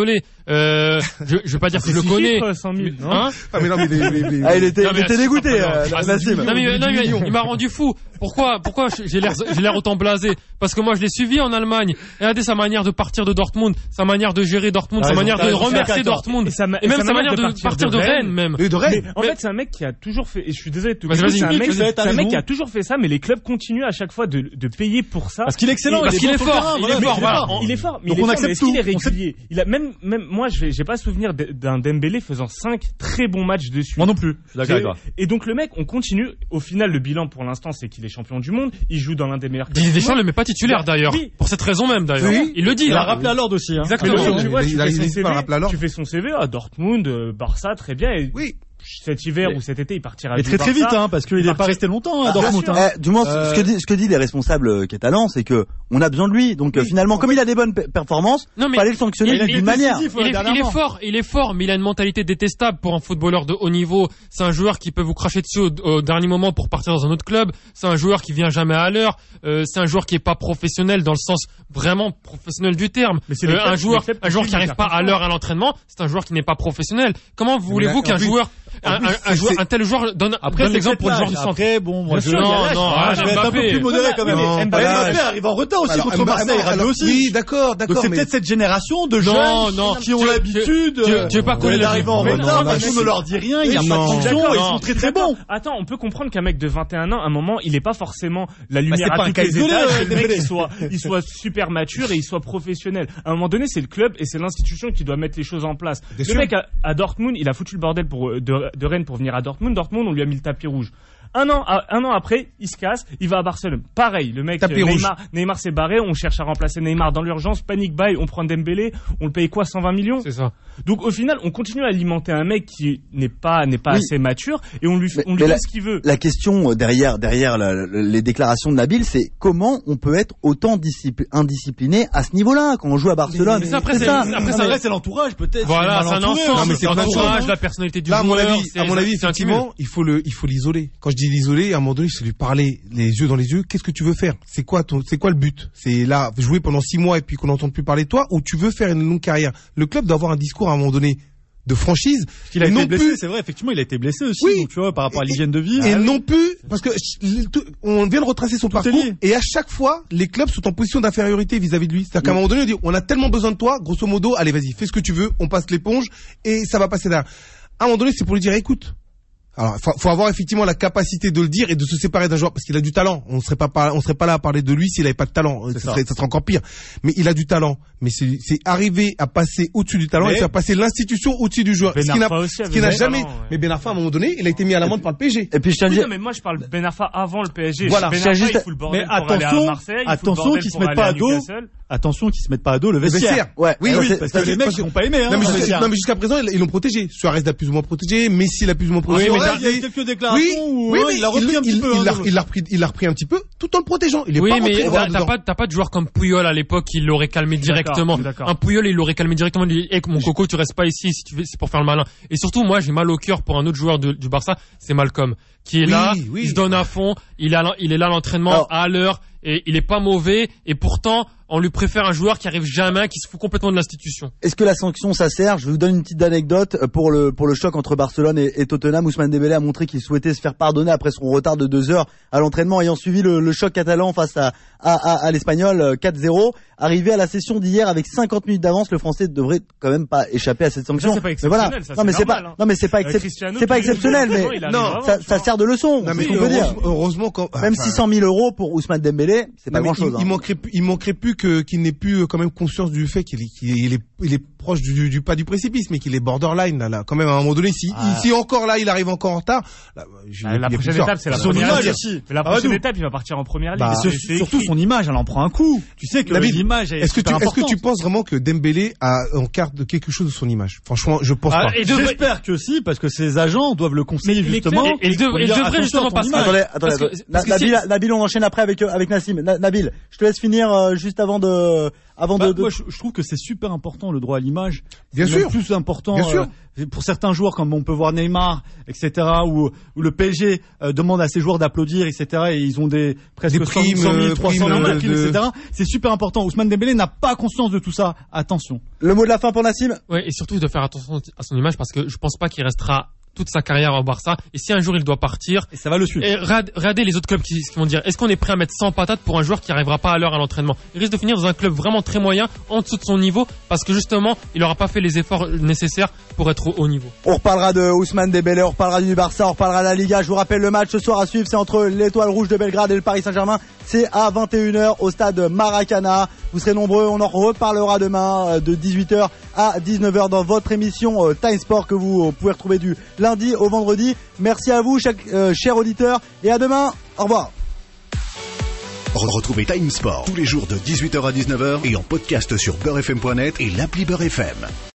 C: Euh, je, je vais pas dire que je le connais.
F: cent mille, non
C: Hein
D: Ah mais non mais, les, les, les...
B: Ah, il était,
C: Non,
B: il
C: mais
B: était
C: c'est
B: dégoûté,
C: pas
B: euh,
C: grave.
B: Nassim.
C: Non mais, non, mais il m'a rendu fou. Pourquoi, pourquoi j'ai l'air, j'ai l'air autant blasé? Parce que moi je l'ai suivi en Allemagne. Regardez sa manière de partir de Dortmund, sa manière de gérer Dortmund, sa manière de remercier Dortmund,
F: Et, sa ma-
C: et même
F: sa
C: sa manière de partir de Rennes même.
D: de Rennes.
F: Mais en fait, c'est un mec qui a toujours fait, et je suis désolé de te
C: Vas-y,
F: couper,
C: vas-y,
F: c'est un
C: vas-y,
F: mec,
C: vas-y,
F: c'est
E: t'as
F: un mec
E: raison.
F: qui a toujours fait ça, mais les clubs continuent à chaque fois de, de payer pour ça.
E: Parce qu'il est excellent,
C: Parce
E: il
C: qu'il
E: est
C: est
E: bon sur le
C: fort,
E: terrain,
C: il
E: voilà,
C: est fort,
E: il
C: voilà.
F: Il est fort, mais
E: Donc
F: il est
E: on
F: fort,
E: accepte
F: mais est-ce qu'il est
E: tout. On sait-
F: régulier? Il a même, même, moi, je vais, j'ai pas souvenir de- d'un Dembélé faisant cinq très bons matchs dessus.
E: Moi non plus, je suis d'accord avec toi.
F: Et donc le mec, on continue. Au final, le bilan pour l'instant, c'est qu'il est champion du monde. Il joue dans l'un des meilleurs clubs
C: Didier
F: du
C: Deschamps
F: monde.
C: le met pas titulaire d'ailleurs.
F: Oui.
C: Pour cette raison même d'ailleurs.
D: Oui.
C: Il le dit.
E: Il a
C: hein.
E: rappelé à l'ordre aussi. Hein.
C: Exactement.
F: Mais donc, tu vois,
D: Il
F: tu
D: a-
F: fais
D: il
F: son
D: hésite
F: C V,
D: pas à rappeler à l'ordre.
F: tu fais son C V à Dortmund, euh, Barça, très bien. Et
D: Oui.
F: cet hiver
C: Mais-
F: ou cet été, il partira
E: Et
F: du
E: très très
F: Barça.
E: vite, hein, parce qu'il
F: Il
E: est pas
F: partit-
E: resté longtemps à
F: Ah, bien
E: Dortmund.
F: sûr.
E: hein.
B: Eh, du moins,
E: Euh,
B: ce que dit, ce que dit les responsables euh, catalans, c'est que on a besoin de lui. Donc euh, finalement, comme il a des bonnes pe- performances,
C: Non, mais
B: fallait le sanctionner
C: il- il
B: d'une
C: est
B: manière.
E: décisif,
C: Il est, il est
E: dernièrement.
C: fort, il est fort, mais il a une mentalité détestable pour un footballeur de haut niveau. C'est un joueur qui peut vous cracher dessus au, au dernier moment pour partir dans un autre club. C'est un joueur qui vient jamais à l'heure. Euh, c'est un joueur qui est pas professionnel dans le sens vraiment professionnel du terme.
F: Mais c'est les
C: Euh,
F: clubs-
C: un joueur,
F: les clubs
C: un joueur qui
F: continuent
C: arrive
F: de
C: pas
F: faire
C: à
F: comme
C: l'heure
F: ça.
C: à l'entraînement, c'est un joueur qui n'est pas professionnel. Comment voulez-vous
D: en
C: qu'un
D: plus-
C: joueur, un,
D: en plus,
C: un- un joueur,
D: c'est-
C: un tel joueur donne,
E: Après,
C: donne
E: c'est
C: l'exemple pour le
E: peut-être
C: joueur du
E: l'âge.
C: centre?
E: Après, bon, moi,
F: Bien
E: je,
F: sûr, il y a
C: non,
F: l'âge,
C: non,
F: ah,
C: ah,
E: je vais être un peu
C: Mbappé.
E: plus modéré quand même.
D: Non,
E: Mbappé,
D: pas
E: Mbappé
D: l'âge.
E: arrive en retard aussi
D: Alors,
E: contre
D: Mba-
E: Marseille,
D: non,
E: rappelez
D: alors,
E: aussi.
D: Oui, d'accord,
E: Donc
D: d'accord.
E: c'est
D: mais-
E: peut-être cette génération de
C: Non,
E: jeunes
C: non,
E: qui ont
C: tu-
E: l'habitude
C: tu- tu- tu veux pas
E: euh,
C: connaître les-
E: d'arriver en
C: Mais
D: non,
E: retard,
D: non,
E: parce
D: mais
E: qu'on ne leur dit rien, il n'y a
D: Oui,
E: pas de
D: non.
E: sanction,
F: D'accord,
E: ils
F: non,
E: sont très
F: je
E: très
F: suis d'accord.
E: bons.
F: Attends, on peut comprendre qu'un mec de vingt et un ans, à un moment, il est pas forcément la lumière
E: c'est pas
F: à
E: un
F: toutes
E: cas
F: les
E: isolé,
F: étages,
E: euh,
F: c'est le mec
E: Dembélé.
F: il soit, il soit super mature et il soit professionnel. À un moment donné, c'est le club et c'est l'institution qui doit mettre les choses en place.
D: Bien
F: Le
D: sûr.
F: mec à, à Dortmund, il a foutu le bordel pour, de, de Rennes pour venir à Dortmund. Dortmund, on lui a mis le tapis rouge. Un an, à- un an après, il se casse, il va à Barcelone. Pareil, le mec,
D: Tapis
F: euh,
D: rouge.
F: Neymar, Neymar s'est barré, on cherche à remplacer Neymar dans l'urgence, panique buy, on prend Dembélé, on le paye quoi, cent vingt millions?
C: C'est ça.
F: Donc au final, on continue à alimenter un mec qui n'est pas n'est pas
B: Oui.
F: assez mature et on lui
B: Mais-
F: on lui
B: mais
F: fait
B: la-
F: ce qu'il veut.
B: La question euh, derrière derrière la- la- les déclarations de Nabil, c'est comment on peut être autant discipli- indiscipliné à ce niveau-là quand on joue à Barcelone.
C: Mais ça, après,
B: C'est
C: c'est-
B: ça.
C: après,
E: Après,
C: ça-
E: ça reste c'est l'entourage peut-être.
C: Voilà,
E: c'est
C: c'est un
E: mal entouré,
C: ensemble.
D: Non, mais
C: c'est
D: c'est plein de
C: l'entourage,
D: choses,
C: la personnalité du
D: Là, à mon
C: joueur.
D: avis,
C: c'est-
D: à mon avis,
C: c'est un cumul.
D: effectivement, il faut le, il faut l'isoler. Quand je dis l'isoler, à un moment donné, c'est lui parler les yeux dans les yeux. Qu'est-ce que tu veux faire? C'est quoi ton, c'est quoi le but? C'est là, jouer pendant six mois et puis qu'on n'entende plus parler de toi, ou tu veux faire une longue carrière? Le club doit avoir un discours à un moment donné de franchise.
E: Parce qu'il a
D: Et
E: été
D: non
E: blessé,
D: plus-
E: c'est vrai, effectivement, il a été blessé aussi,
D: Oui.
E: donc tu vois, par rapport à l'hygiène de vie.
D: Et
E: Ah oui.
D: non plus, parce que ch- tout- on vient de retracer son
E: Tout est
D: parcours,
E: lié.
D: et à chaque fois, les clubs sont en position d'infériorité vis-à-vis de lui. C'est-à-dire qu'à un moment donné, on dit, on a tellement besoin de toi, grosso modo, allez, vas-y, fais ce que tu veux, on passe l'éponge, et ça va passer derrière. À un moment donné, c'est pour lui dire, écoute. Alors, faut, faut avoir effectivement la capacité de le dire et de se séparer d'un joueur parce qu'il a du talent. On serait pas, par- on serait pas là à parler de lui s'il avait pas de talent. Ça
E: ça.
D: serait, ça serait encore pire. Mais il a du talent. Mais c'est, c'est arriver à passer au-dessus du talent
E: Mais-
D: et faire passer l'institution au-dessus du joueur.
F: Ben
D: ce qui n'a,
F: Arfa aussi
D: ce
F: avait
D: qui n'a
F: du
D: jamais.
F: talent, ouais.
D: Mais Ben Arfa, à un moment donné, il a été mis à l'amende par le P S G.
B: Et puis je tiens à
F: Oui,
B: dire,
F: non, mais moi je parle Ben Arfa avant le P S G.
D: Voilà.
F: Ben
B: Je tiens
F: Arfa,
B: juste
F: il
B: à-
F: fout le bordel
E: Mais
F: pour aller à
E: attention,
F: Marseille, il fout le
E: attention
F: bordel
E: qu'ils se
F: pour
E: mettent
F: aller
E: pas
F: à
E: à dos.
F: Newcastle.
E: Attention qu'ils se mettent pas à dos le
D: Le
E: vestiaire.
D: vestiaire.
B: ouais,
D: Oui,
B: ça,
D: non,
B: c'est-
E: Parce
B: ça,
E: que les
B: c'est-
E: mecs ils vont pas aimer, hein.
D: Non mais,
E: le
D: jusqu'à,
E: vestiaire.
D: non, mais jusqu'à présent, ils, ils l'ont protégé. Suarez l'a plus ou moins protégé, Messi l'a plus ou moins protégé.
C: Oui, mais
E: Ouais,
C: t'as-
E: il y a eu quelques déclarations
D: Oui,
E: où
D: oui,
E: hein,
D: mais
E: il a repris un petit
D: il-
E: peu.
D: il
E: hein,
D: l'a-
E: de-
D: il l'a repris, il l'a repris un petit peu, tout en le protégeant. Il est
C: Oui,
D: pas
C: mais
D: rentré
C: t'as
D: droit
C: t'as
D: dedans.
C: pas, t'as pas de joueur comme Puyol à l'époque qui l'aurait calmé
F: Je suis d'accord,
C: directement.
F: je suis d'accord.
C: Un Puyol, il l'aurait calmé directement. Il dit, hey, mon coco, tu restes pas ici si tu veux, c'est pour faire le malin. Et surtout, moi, j'ai mal au cœur pour un autre joueur de- du Barça, c'est Malcolm, qui est
D: Oui,
C: là,
D: oui.
C: il se donne à fond, il, a, il est là à l'entraînement,
B: Alors-
C: à l'heure, et il est pas mauvais, et pourtant, on lui préfère un joueur qui arrive jamais, qui se fout complètement de l'institution.
B: Est-ce que la sanction ça sert? Je vous donne une petite anecdote pour le pour le choc entre Barcelone et, et Tottenham. Ousmane Dembélé a montré qu'il souhaitait se faire pardonner après son retard de deux heures à l'entraînement, ayant suivi le, le choc catalan face à à, à, à l'Espagnol euh, quatre zéro. Arrivé à la session d'hier avec cinquante minutes d'avance, le Français devrait quand même pas échapper à cette sanction.
F: Ça, c'est pas
B: mais
F: exceptionnel,
B: voilà.
F: ça,
B: non mais
F: c'est
B: c'est pas
F: normal, hein.
B: non mais c'est pas
F: Euh,
B: excep-
F: Cristiano,
B: c'est pas
F: tous les
B: exceptionnel,
F: jours,
B: mais
F: il arrive
D: non,
F: avant,
B: ça,
F: tu
B: ça
F: vois.
B: sert de leçon.
D: Non,
B: c'est
D: mais
B: ce qu'on peut dire.
D: heureusement, heureusement quand,
B: Même
D: enfin,
B: six cent mille euros pour Ousmane Dembélé, c'est pas
D: non, mais
B: grand chose.
D: il, il manquerait, plus- il manquerait plus que qu'il n'ait plus euh, quand même conscience du fait qu'il est, qu'il est, il est proche du, du, du pas du précipice, mais qu'il est borderline là, là. Quand même à un moment donné, si,
E: Ah.
D: si encore là, il arrive encore en retard. Là, je-
F: Ah,
D: il y a
F: La
D: plus
F: prochaine
D: de sort.
F: étape, c'est la
E: Son
F: première
E: image
F: ligue.
E: aussi.
F: Mais la
E: Ah,
F: prochaine
E: nous.
F: étape, il va partir en première ligue.
D: Bah,
F: C'est-
E: Et
F: c'est
E: surtout
F: écrit.
E: son image, elle en prend un coup. Tu sais que
D: David,
E: l'image est
D: Est-ce que tu,
E: super
D: est-ce que tu
E: importante.
D: penses vraiment que Dembélé a en carte de quelque chose de son image? Franchement, je pense
E: Ah,
D: pas.
C: et devrait-
E: J'espère que si, parce que ses agents doivent le conseiller
F: Mais les
E: justement.
F: clubs-
C: Et il dev-
E: pour
C: il
E: dire,
C: devrait
E: attention
C: justement
E: à ton
C: pas se
E: image.
B: Attendez, attendez,
C: Parce que-
B: attendez.
C: parce que
B: Na-
C: si-
B: Nabil, Nabil, on enchaîne après avec euh, avec Nassim. Na- Nabil, je te laisse finir euh, juste avant de avant
E: Bah,
B: de, de-
E: moi, je, je trouve que c'est super important le droit à l'image. l'image.
D: Bien
E: c'est
D: sûr.
E: même plus important.
D: Bien sûr.
E: Euh, pour certains joueurs, comme on peut voir Neymar, et cetera, ou, ou le P S G euh, demande à ses joueurs d'applaudir, et cetera, et ils ont des presque
D: Des primes,
E: cent mille, trois cent mille
D: primes,
E: primes,
D: de-
E: et cetera. C'est super important. Ousmane Dembélé n'a pas conscience de tout ça. Attention.
B: Le mot de la fin pour Nassim.
C: Ouais, et surtout de faire attention à son image parce que je pense pas qu'il restera toute sa carrière au Barça. Et si un jour il doit partir,
E: Et ça va le suivre.
C: et regardez regardez les autres clubs qui, qui vont dire est-ce qu'on est prêt à mettre cent patates pour un joueur qui arrivera pas à l'heure à l'entraînement? Il risque de finir dans un club vraiment très moyen, en dessous de son niveau, parce que justement, il aura pas fait les efforts nécessaires pour être au haut niveau.
B: On reparlera de Ousmane Dembélé, on reparlera du Barça, on reparlera de la Liga. Je vous rappelle le match ce soir à suivre, c'est entre l'Étoile Rouge de Belgrade et le Paris Saint-Germain. C'est à vingt et une heures au stade Maracana. Vous serez nombreux, on en reparlera demain euh, de dix-huit heures à dix-neuf heures dans votre émission euh, Time Sport que vous euh, pouvez retrouver du lundi au vendredi. Merci à vous, chaque, euh, chers auditeurs, et à demain. Au revoir.
A: Retrouvez Time Sport tous les jours de dix-huit heures à dix-neuf heures et en podcast sur beurre f m point net et l'appli Beurre F M.